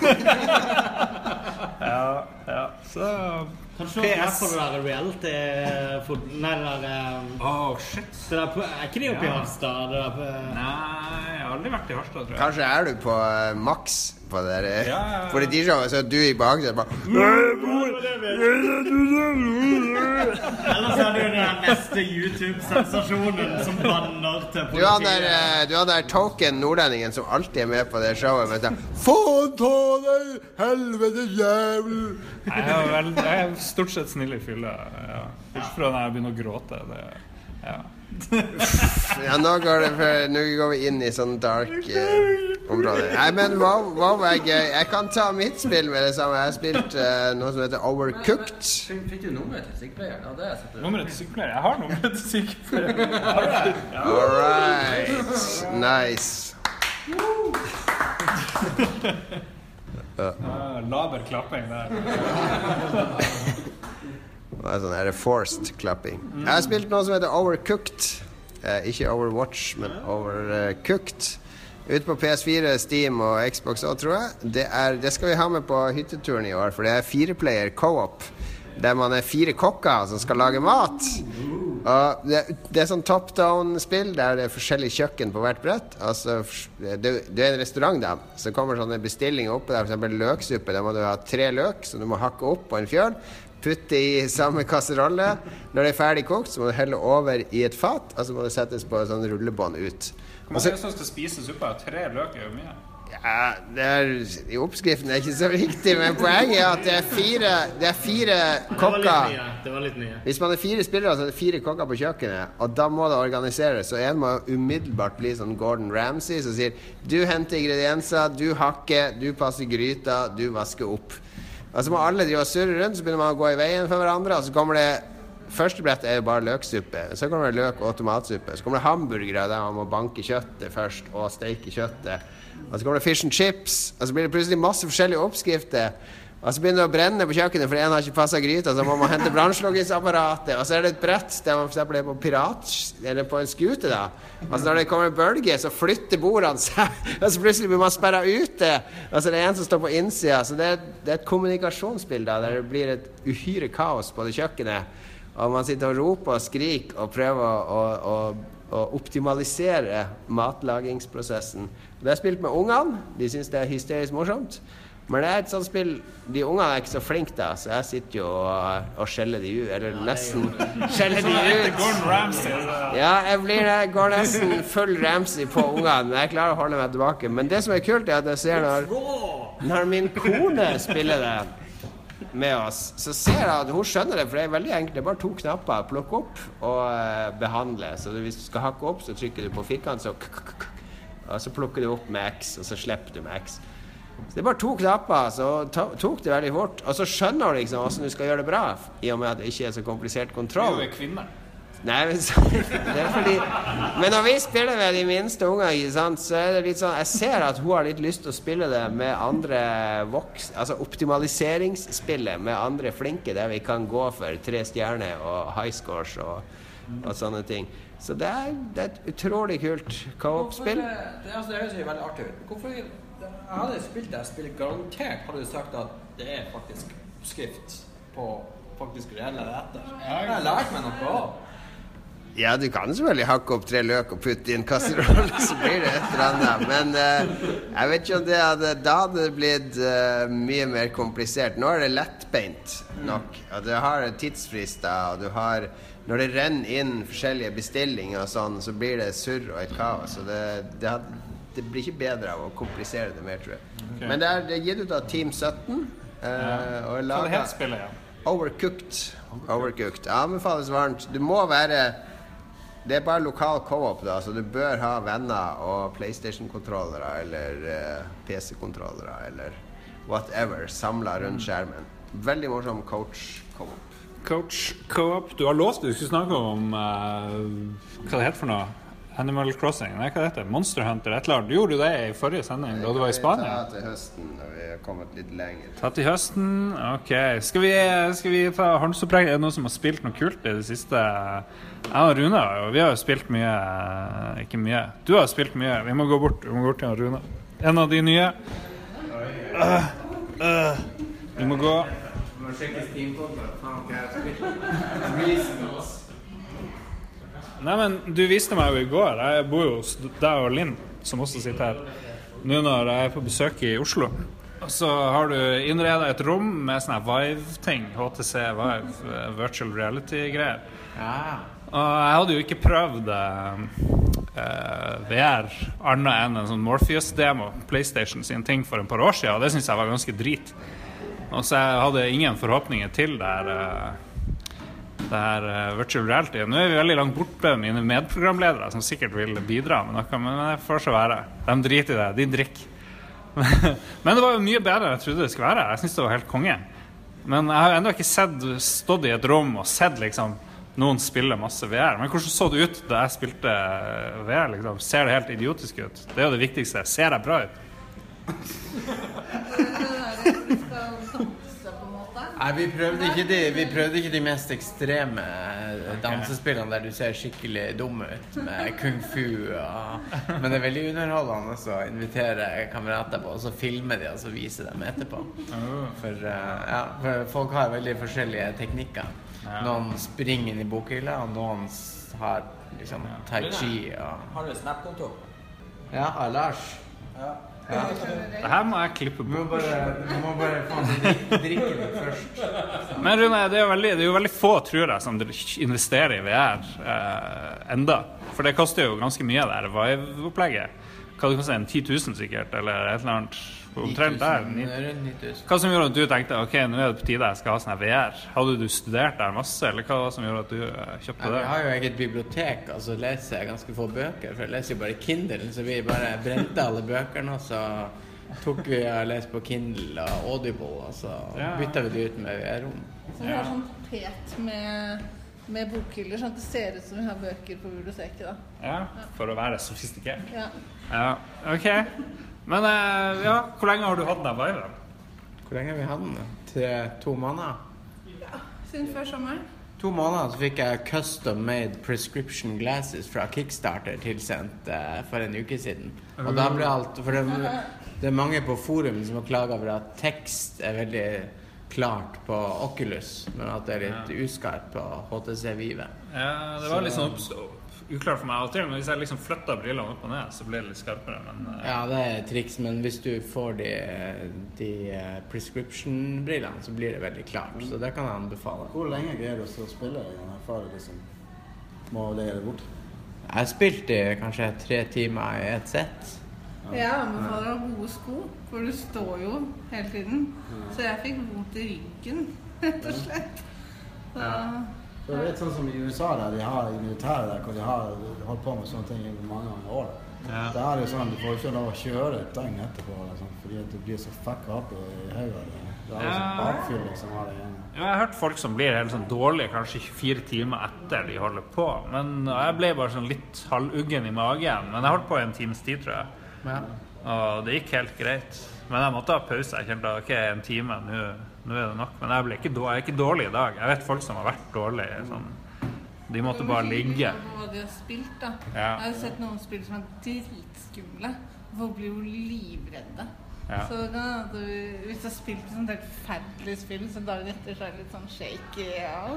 Ja, så... Kanskje du har på det der reality... Nei, det der... shit. Det der, ikke de oppe i Harstad? Nei, jeg har aldri vært i Harstad, tror jeg. Kanskje du på Max på det der... Ja. Politishowet, så du i bakgrunnen bare... Eller så du den neste YouTube-sensasjonen som banner til politiet. Du har der token nordlendingen som alltid med på det showet, men få ta deg, helvete jævel! Jeg stort sett snill i fylla, ja. Først fra når jeg begynner å gråte, ja. Ja, nå går vi inn i sånn dark områder. Nei, men hva var gøy? Jeg kan ta mitt spill med det samme. Jeg har spilt noe som heter Overcooked. Fikk du nummeret til sykepleieren? Ja, det jeg nummeret til sykepleieren? Jeg har nummeret til sykepleieren. Alright. Nice. Laber klapping der. Det sånn her forced klapping. Jeg har spilt noe som heter Overcooked. Ikke Overwatch, men Overcooked. Ute på PS4, Steam og Xbox også, tror jeg. Det skal vi ha med på hytteturen i år, for det 4-player co-op, der man 4 kokker som skal lage mat. Og det sånn top-down-spill, der det forskjellige kjøkken på hvert brett. Altså, det en restaurant da, så kommer sånne bestillinger oppe der, for eksempel løksuppe. Der må du ha 3 løk, som du må hakke opp på en fjøl, putte i samme kasserolle. Når det ferdig kokt, så må du helle over i et fat, og så må det settes på en sånn rullebånd ut. Hvor mange som skal spise suppa? 3 løk jo mye. Ja, i oppskriften ikke så viktig, men poenget at det 4 kokker. Det var litt mye. Hvis man 4 spillere, så det 4 kokker på kjøkkenet, og da må det organiseres, så en må umiddelbart bli sånn Gordon Ramsay, som sier, du henter ingredienser, du hakker, du passer gryta, du vasker opp. Og så må alle drive og surre rundt, så begynner man å gå i veien for hverandre, og så kommer det første brett jo bare løksuppe, så kommer det løk- og tomatsuppe, så kommer det hamburgere der man må banke kjøttet først og steke kjøttet, og så kommer det fish and chips, og så blir det plutselig masse forskjellige oppskrifter, og så begynner det å brenne på kjøkkenet for en har ikke passet gryta, så må man hente brannslukningsapparatet, og så det et brett der man for eksempel på pirat, eller på en skute da, altså når det kommer en bølge, så flytter bordene seg, og så plutselig blir man sperret ute, altså det en som står på innsida, så det et kommunikasjonsspill da, der det blir et uhyre kaos på det kjøkkenet, og man sitter og roper og skriker og prøver å optimalisere matlagingsprosessen. Det spilt med ungene, de synes det hysterisk morsomt, men det et sånt spill, de ungene ikke så flinke da, så jeg sitter jo og skjeller de ut, eller nesten skjeller de ut. Gordon Ramsay. Ja, jeg går nesten full Ramsay på ungene, men jeg klarer å holde meg tilbake. Men det som kult at jeg ser når min kone spiller det med oss, så ser jeg at hun skjønner det, for det veldig enkelt, det bare 2 knapper, plukk opp og behandle. Så hvis du skal hakke opp, så trykker du på firkant, og så plukker du opp med X, og så slipper du med X. Så det bare 2 knapper, så tok det veldig fort, og så skjønner du liksom hvordan du skal gjøre det bra, i og med at det ikke så komplisert kontroll. Du kvinne. Nei, men det fordi men når vi spiller med de minste unger, så det litt sånn, jeg ser at hun har litt lyst til å spille det med andre altså optimaliseringsspillet med andre flinke, der vi kan gå for 3 stjerner og high scores og sånne ting. Så det et utrolig kult co-op-spill. Det høres jo veldig artig ut. Hvorfor jeg hadde spilt det, spillet garantert hadde du sagt at det faktisk oppskrift på faktisk reelle retter. Jeg har lært meg noe av. Ja, du kan selvfølgelig hakke opp 3 løk og putte i en kasserolle, så blir det et eller annet. Men jeg vet ikke om da hadde det blitt mye mer komplisert. Nå det lettbeint nok. Og du har tidsfrister, og du har, når det renner inn forskjellige bestillinger og sånn, så blir det surr og et kaos. Så det blir ikke bedre av å komplisere det mer, tror jeg. Okay. Men det er gitt ut av Team 17. Og så det helt spillet, ja. Overcooked. Anbefales varmt. Du må være... Det bare lokal co-op da, så du bør ha venner og PlayStation-kontrollere eller PC-kontrollere eller whatever, samlet rundt skjermen. Veldig morsom kom opp. Coach Co-op, du har lovt du skulle snakke om hva det heter for noe? Animal Crossing, nei, hva det heter? Monster Hunter, et eller annet. Gjorde du det i forrige sending da du var i Spania? Ta til høsten når vi har kommet litt lenger. Ta til høsten, ok. Skal vi ta håndsoppregn? Er det noen som har spilt noe kult i det siste? Jeg og Rune, vi har jo spilt mye, ikke mye. Du har spilt mye, vi må gå bort til Rune. En av de nye. Vi må gå. Vi må sjekke Steam-koden, faen hva jeg har spilt. Nei, men du viste meg jo i går. Jeg bor jo hos deg og Linn, som også sitter her, nå når jeg er på besøk i Oslo. Og så har du innredet et rom med sånne Vive-ting, HTC Vive, virtual reality-greier. Ja. Og jeg hadde jo ikke prøvd VR annet enn en sånn Morpheus-demo, PlayStation sin ting for en par år siden, og det synes jeg var ganske drit. Og så jeg hadde ingen forhåpninger til det her virtual reality. Nå er vi veldig langt borte med mine medprogramledere som sikkert vil bidra med noe, men det får så være. De driter i det, de drikker. Men det var jo mye bedre enn jeg trodde det skulle være. Jeg synes det var helt konge. Men jeg har enda ikke stått i et rom og sett liksom noen spille masse VR. Men hvordan så det ut da jeg spilte VR? Liksom? Ser det helt idiotisk ut? Det er jo det viktigste. Ser jeg bra ut? Nei, vi prøvde ikke de mest ekstreme dansespillene der du ser skikkelig dum ut med kung fu men det er veldig underholdende å invitere kamerater på og så filme de og så vise dem etterpå for folk har veldig forskjellige teknikker. Noen springer inn i bokhylla og noen har liksom tai chi Har du Snap-konto? Ja, Lars Det her må jeg klippe på. Du må bare drikke litt først. Men Rune, det er jo veldig få, tror jeg, som investerer i VR enda. For det koster jo ganske mye av det her Vive-opplegget. Hva det koster, 10 000 sikkert, eller et eller annet omtrent der. 9 000. Hva som gjorde at du tenkte, ok, nå er det på tide jeg skal ha sånn her VR? Hadde du studert der masse, eller hva som gjorde at du kjøpte det? Vi har jo eget bibliotek, og så leser jeg ganske få bøker, for jeg leser jo bare Kindle, så vi bare brente alle bøkene, og så tok vi og leste på Kindle og Audible, og så byttet vi det ut med VR-rom. Så vi har sånn pet med bokhyller, sånn at det ser ut som vi har bøker på biblioteket da. Ja, for å være sofistikert. Ja, ok. Men hvor lenge har du hatt den Vive? Hvor lenge har vi hatt den? Til 2 måneder? Ja, siden før sommeren. 2 måneder så fikk jeg custom-made prescription glasses fra Kickstarter tilsendt for en uke siden. Og da ble alt, for det er mange på forum som har klaget over at tekst er veldig klart på Oculus, men at det er litt uskarpt på HTC Vive. Ja, det var litt sånn uklart for meg av og til, men hvis jeg liksom flytter brillene opp og ned, så blir det litt skarpere. Men, ja, det er et triks, men hvis du får de prescription-brillene, så blir det veldig klart. Så det kan jeg anbefale. Hvor lenge greier du å spille i denne før du liksom må legge det bort? Jeg har spilt i kanskje 3 timer i et sett. Jeg anbefaler å ha gode sko, for du står jo hele tiden. Så jeg fikk vondt i ryggen, rett og slett. Det er litt sånn som i USA der de har i militæret der, hvor de har holdt på med sånne ting i mange år. Det er jo sånn, du får ikke lov å kjøre et døgn etterpå, liksom, fordi at du blir så fucka opp i høyre. Det er jo sånn bakfyll liksom av det igjen. Jeg har hørt folk som blir helt sånn dårlige kanskje 24 timer etter de holder på, men jeg ble bare sånn litt halvuggen i magen, men jeg holdt på en times tid, tror jeg. Og det gikk helt greit. Men jeg måtte ha pause. Jeg kjente ok, en time, nå er det nok. Men jeg er ikke dårlig i dag. Jeg vet folk som har vært dårlige. Sånn. De måtte bare ligge. Hva de har spilt da. Ja. Jeg har sett noen spill som er dritskumle. Folk blir jo livredde. Ja. Så hvis du har spilt sånn helt forferdelig spill, så dagen etter så er det litt sånn shaky.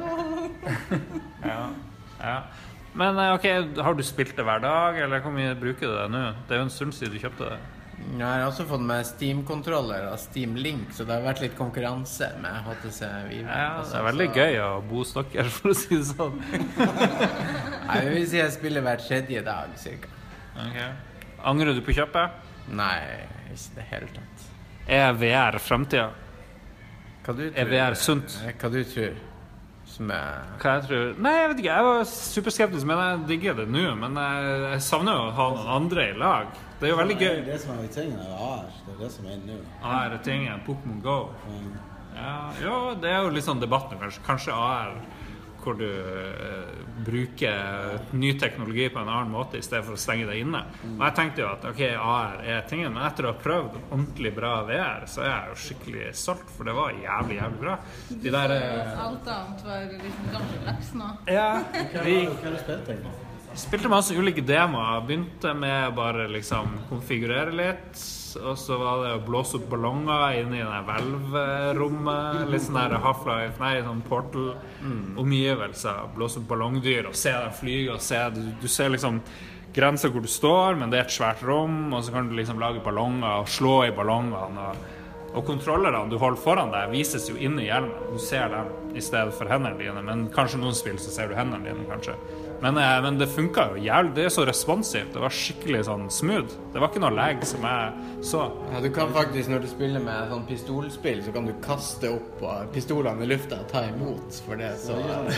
Ja. Men ok, har du spilt det hver dag, eller hvor mye bruker du det nå? Det er jo en stund siden du kjøpte det. Jeg har også fått med Steam-kontroller og Steam Link, så det har vært litt konkurranse med HTC Vive. Ja, det er veldig gøy å bo hos dere, for å si det sånn. Nei, jeg vil si jeg spiller hver 3. dag, cirka. Ok. Angrer du på kjøpet? Nei, ikke det hele tatt. Er VR fremtiden? Hva du tror? Er VR sunt? Hva du tror? Hva jeg tror? Nei, jeg vet ikke, jeg var superskeptisk, men jeg digger det nå, men jeg savner jo å ha noen andre i lag. Det er jo veldig gøy. Det som er i tingene er AR, det er det som er nå. AR er tingen, Pokémon Go. Ja, det jo litt sånn debatten kanskje AR hvor du bruker ny teknologi på en annen måte I stedet for å stenge deg inne. Og jeg tenkte jo at ok, AR tingen, men etter å ha prøvd ordentlig bra VR, så jeg jo skikkelig solgt, for det var jævlig bra. De der... Alt annet var liksom gammeldags nå. Ja, vi Spillting. spilte masse ulike demoer, begynte med bare liksom konfigurere litt, og så var det å blåse opp ballonger inne I det Valve-rommet, litt sånn der Half-Life, sånn Portal-omgivelser, blåse opp ballongdyr og se dem flyge, og du ser liksom grenser hvor du står, men det et svært rom, og så kan du liksom lage ballonger og slå I ballongene, og kontrollerne du holder foran deg vises jo inne I hjelmen, du ser dem I stedet for hendene dine, men kanskje noen spill så ser du hendene dine kanskje. Men det funket jo jævlig, det så responsivt, det var skikkelig sånn smooth. Det var ikke noe lag som jeg så. Ja, du kan faktisk, når du spiller med sånn pistolspill, så kan du kaste opp pistolene I lufta og ta imot for det, så...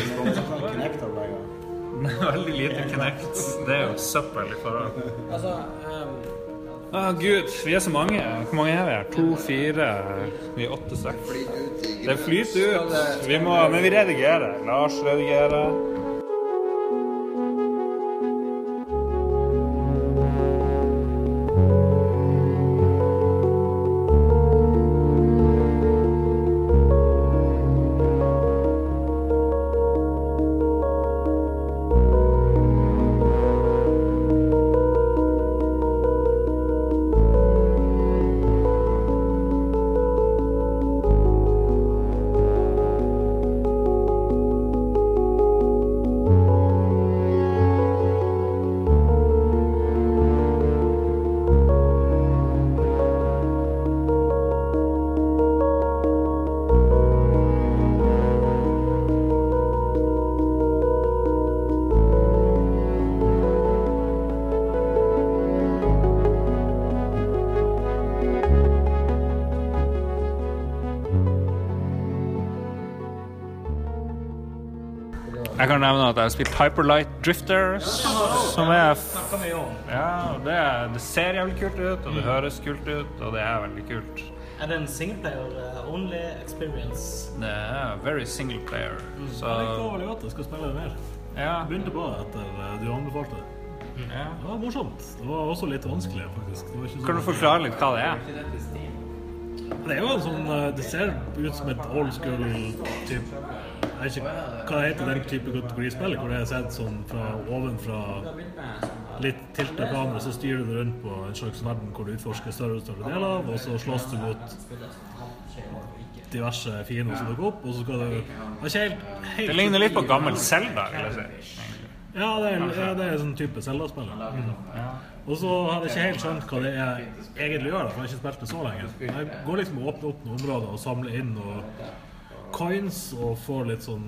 Veldig lite Kinect, det jo søppel I forhold. Altså, Gud, vi så mange. Hvor mange vi her? 2, 4, vi 8 stykker. Det flyter ut. Men vi redigerer. Lars redigerer. Jeg kan nevne at jeg har spilt Hyperlight Drifter, som det ser jævlig kult ut, og det høres kult ut, og det veldig kult. Det en single-player-only experience? Det very single-player. Jeg likte veldig godt, jeg skal spille det mer. Jeg begynte på det etter du anbefalte det. Det var morsomt. Det var også litt vanskelig, faktisk. Kan du forklare litt hva det Det jo en sånn, det ser ut som et old school typ. Jeg vet ikke hva det heter den type kategorispill, hvor det sett sånn fra ovenfra litt tiltet planer, så styrer du rundt på en slags verden hvor du utforsker større og større deler av, og så slåss du mot diverse fiender som dukker opp, og så skal du... Det ligner litt på gammel Zelda, vil jeg si. Ja, det en sånn type Zelda-spill. Og så har jeg ikke helt skjønt hva det egentlig gjør, for jeg har ikke spilt det så lenge. Jeg går liksom og åpner opp noen områder og samler inn og coins og får litt sånn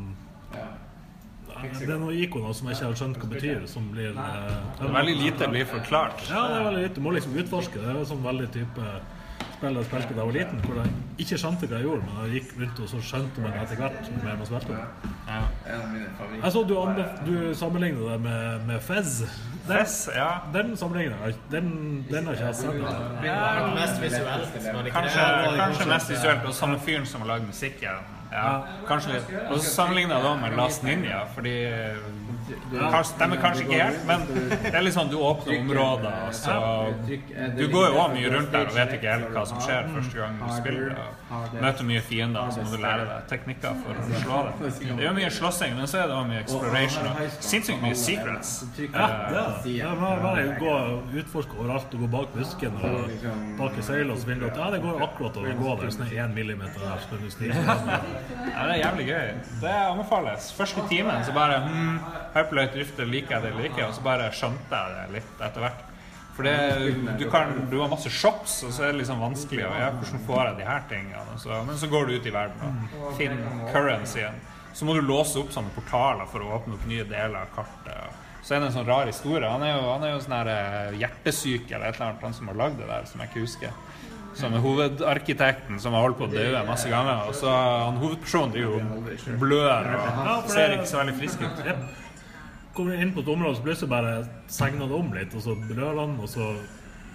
det noen ikoner som jeg ikke har skjønt hva betyr som blir veldig lite blir forklart det veldig lite, du må liksom utforske det sånn veldig type spill jeg spilte da jeg var liten hvor jeg ikke skjønte hva jeg gjorde men jeg gikk rundt og så skjønte man etter hvert mer man spilte jeg så du sammenlignet det med Fez den sammenlignet den har ikke jeg sett mest visuelt kanskje mest visuelt og samme fyren som har laget musikken kanskje litt og så sammenlignet jeg da med Last Ninja fordi det stemmer kanskje ikke helt men det litt sånn du åpner områder og så du går jo også mye rundt der og vet ikke helt hva som skjer første gang du spiller og møter mye fiender så må du lære deg teknikker for å slå det det mye slåssing men så det også mye exploration og sinnssykt mye secrets bare gå og utforske overalt og gå bak busken og bak i seil og så finner du at det går akkurat å gå der sånn 1 millimeter der så kan du snike det jævlig gøy det anbefales første timen så bare Hyperlight Drifter liker jeg det eller ikke og så bare skjønte jeg det litt etter hvert for det, du har masse shops og så det liksom vanskelig hvordan får jeg de her tingene men så går du ut i verden og finner currencyen så må du låse opp sånne portaler for å åpne opp nye deler av kartet så det en sånn rar historie han jo sånn her hjertesyk eller et eller annet han som har laget det der som jeg ikke husker som hovedarkitekten som har holdt på å døde masse ganger og så han hovedpersonen er jo blør og ser ikke så veldig frisk ut kommer inn på et område så plutselig bare segner det om litt og så blør han og så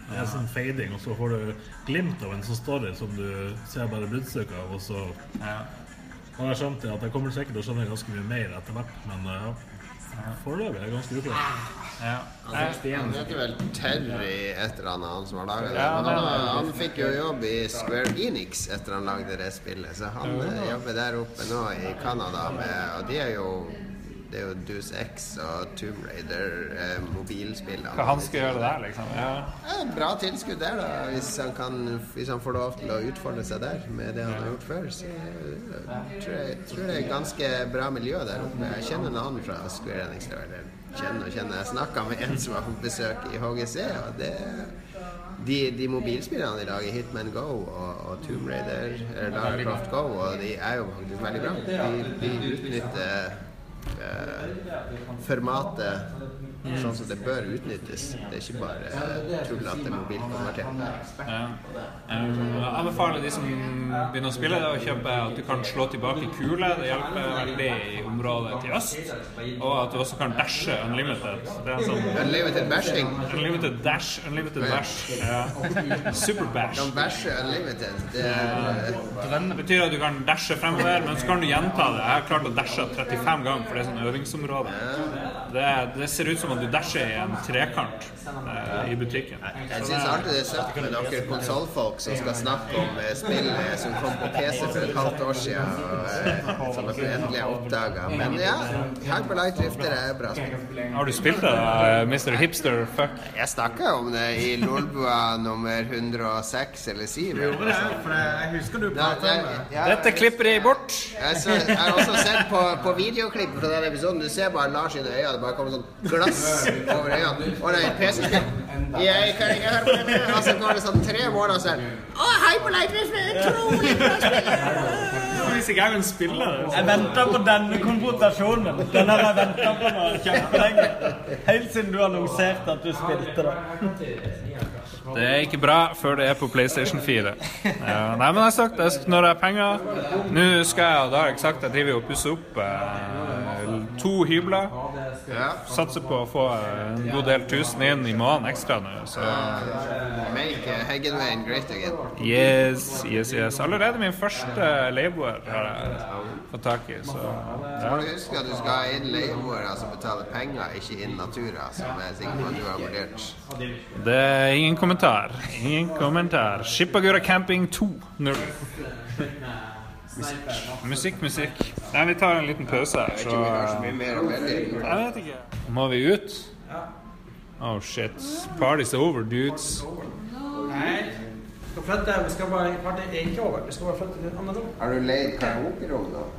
Det sånn fading, og så får du glimt av en sånn story som du ser bare bruddstykker av, og så har jeg skjønt at jeg kommer sikkert til å skjønne ganske mye mer etter hvert, men foreløpig ganske uklart. Han heter vel Terry et eller annet, han som har laget det. Han fikk jo jobb i Square Enix etter han lagde det spillet, så han jobber der oppe nå i Canada og det er jo Deus Ex og Tomb Raider mobilspillene. Hva han skal gjøre der, liksom? Bra tilskudd der da, hvis han får lov til å utfordre seg der med det han har gjort før, så jeg tror det er ganske bra miljø der oppe. Jeg kjenner noen fra Square Enix, eller kjenner. Jeg snakket med en som var på besøk i HGC, og de mobilspillene de lager, Hitman Go og Tomb Raider, Lara Croft Go, og de er jo faktisk veldig bra. De utnytter formatet sånn som det bør utnyttes. Det er ikke bare tullete mobilkonvertert. Jeg anbefaler de som begynner å spille det å kjøpe at du kan slå tilbake kule. Det hjelper veldig i området til øst, og at du også kan dashe unlimited. Det er sånn Unlimited bashing? Unlimited dash, super bash. Kan bashe unlimited? Det betyr at du kan dashe fremover, men så kan du gjenta det. Jeg har klart å dashe 35 ganger, for det er sånn øvingsområde. Det ser ut som at du dasher i en trekant i butikken. Jeg synes alltid det er søtt med dere konsolfolk som skal snakke om spill som kom på PC for et halvt år siden, som dere endelig har oppdaget. Men Hyper Light Drifter er bra spill. Har du spilt det, Mr. Hipster Fuck? Jeg snakket om det i Lolbua nummer 106 eller 7. Gjorde det, for jeg husker du pratet om det. Dette klipper jeg bort. Jeg har også sett på videoklipp fra den episoden. Du ser bare Lars sine øyne, det bare kommer sånn glass over øynene. Og det er PC-spill. Jeg hører på det. Altså går det sånn 3 måneder siden. Hyper Light Drifter er utrolig bra spill! Hvis ikke jeg kan spille det. Jeg ventet på denne konfrontasjonen. Den har jeg ventet på nå kjempelenge. Helt siden du annonserte at du spilte det. Det er ikke bra før det er på PlayStation 4. Nei, men jeg har sagt, når det er penger, nå skal jeg, og da har jeg sagt, jeg driver og pusser opp 2 hybler. Satser på å få en god del 1000 inn i måneden ekstra nå. Så. Make Hagenveien great again. Yes. Allerede min første leieboer har jeg fått tak i. Så må du huske at du skal ha inn leieboer, altså betale penger, ikke inn natura, som jeg er sikker på at du har vurdert. Det er ingen kommentar. Skipagura Camping 2.0. Musikk. Nei, vi tar en liten pause her, så jeg vet ikke. Må vi ut? Oh shit, party's over, dudes. Nei, vi skal bare party er ikke over. Vi skal bare flytte til et annet rom. Har du leid karaoke-rom da?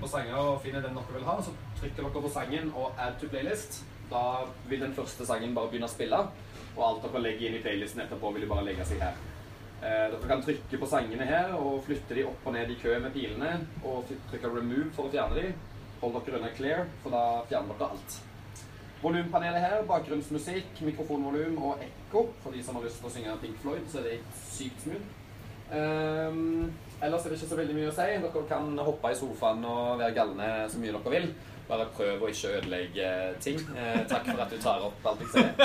på sanger og finner den dere vil ha, så trykker dere på sangen og add to playlist. Da vil den første sangen bare begynne å spille, og alt dere legger inn i playlisten etterpå vil jo bare legge seg her. Dere kan trykke på sangene her og flytte de opp og ned i kø med pilene, og trykke remove for å fjerne de. Hold dere under clear, for da fjerner dere alt. Volumpanelet her, bakgrunnsmusikk, mikrofonvolum og ekko. For de som har lyst til å synge Pink Floyd, så er det sykt smooth. Ellers er det ikke så veldig mye å si. Dere kan hoppe i sofaen og være galne så mye dere vil. Bare prøv å ikke ødelegge ting. Takk for at du tar opp alt jeg sier.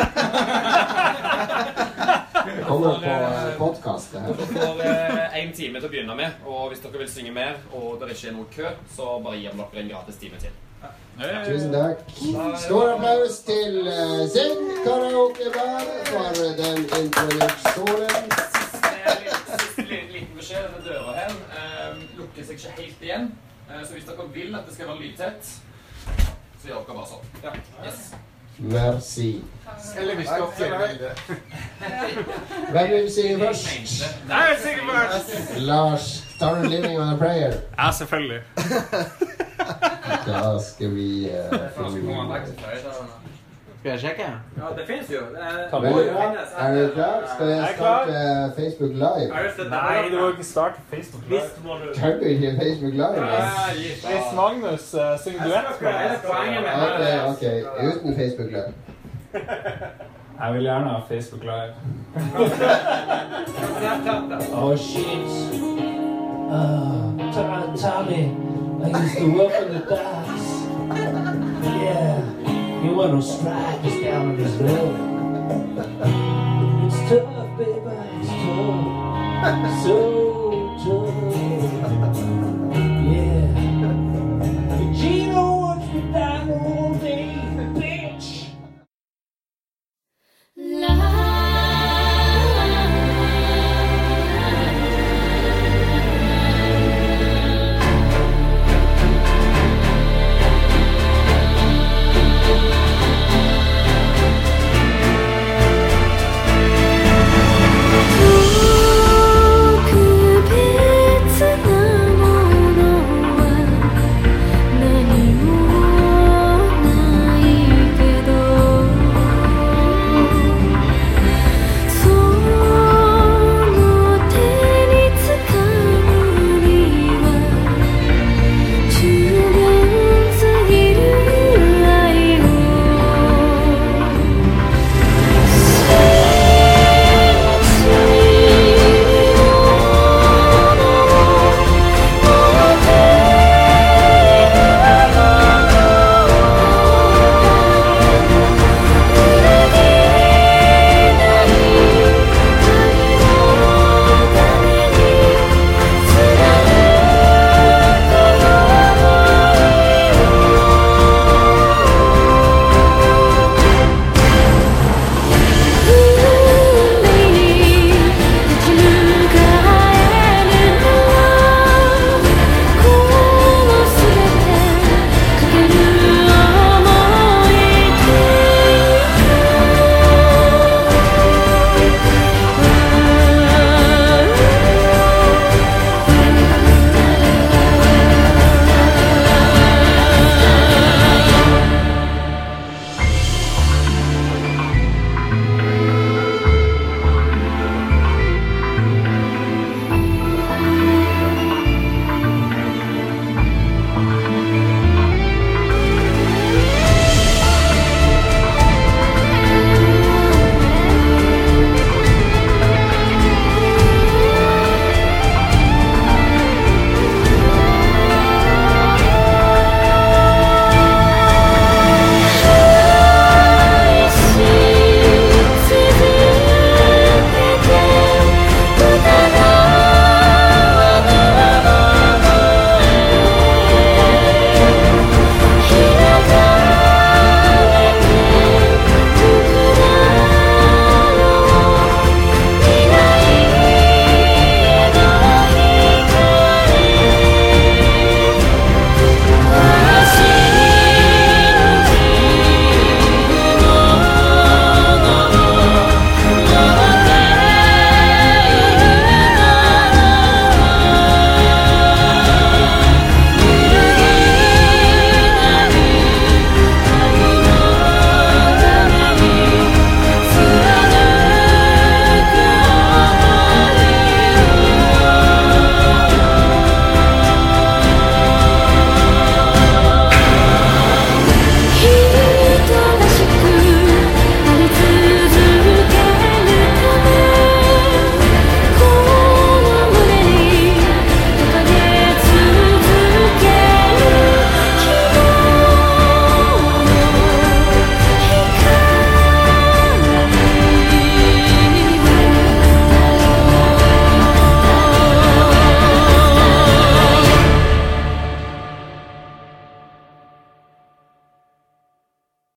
Det kommer på podcast her. Dere får 1 time til å begynne med, og hvis dere vil synge mer, og det ikke er noe kø, så bare gir dere en gratis time til. Tusen takk. Stor applaus til Zing Karaoke-bar for den introduksjonen. Siste liten beskjed, denne døra her lukker seg ikke helt igjen. Så hvis dere vil at det skal være lydtett, så gjør dere bare sånn. Ja, yes. Merci. Eller vi stopper det. Hvem vil synge først? Jeg synger først! Lars, tar du Living on a Prayer? Ja, selvfølgelig. Da skal vi Skal jeg sjekke? Ja, det finnes jo. Veldig bra. Er du klar? Skal jeg starte Facebook Live? Nei, du må ikke starte Facebook Live. Kan du ikke Facebook Live? Hvis Magnus synger duett med meg. Ok, uten Facebook Live. Jeg vil gjerne ha Facebook Live. Oh shit. Tommy, I used to work on the docks. Yeah. You want to strike us down on this road. It's tough, baby, it's tough. So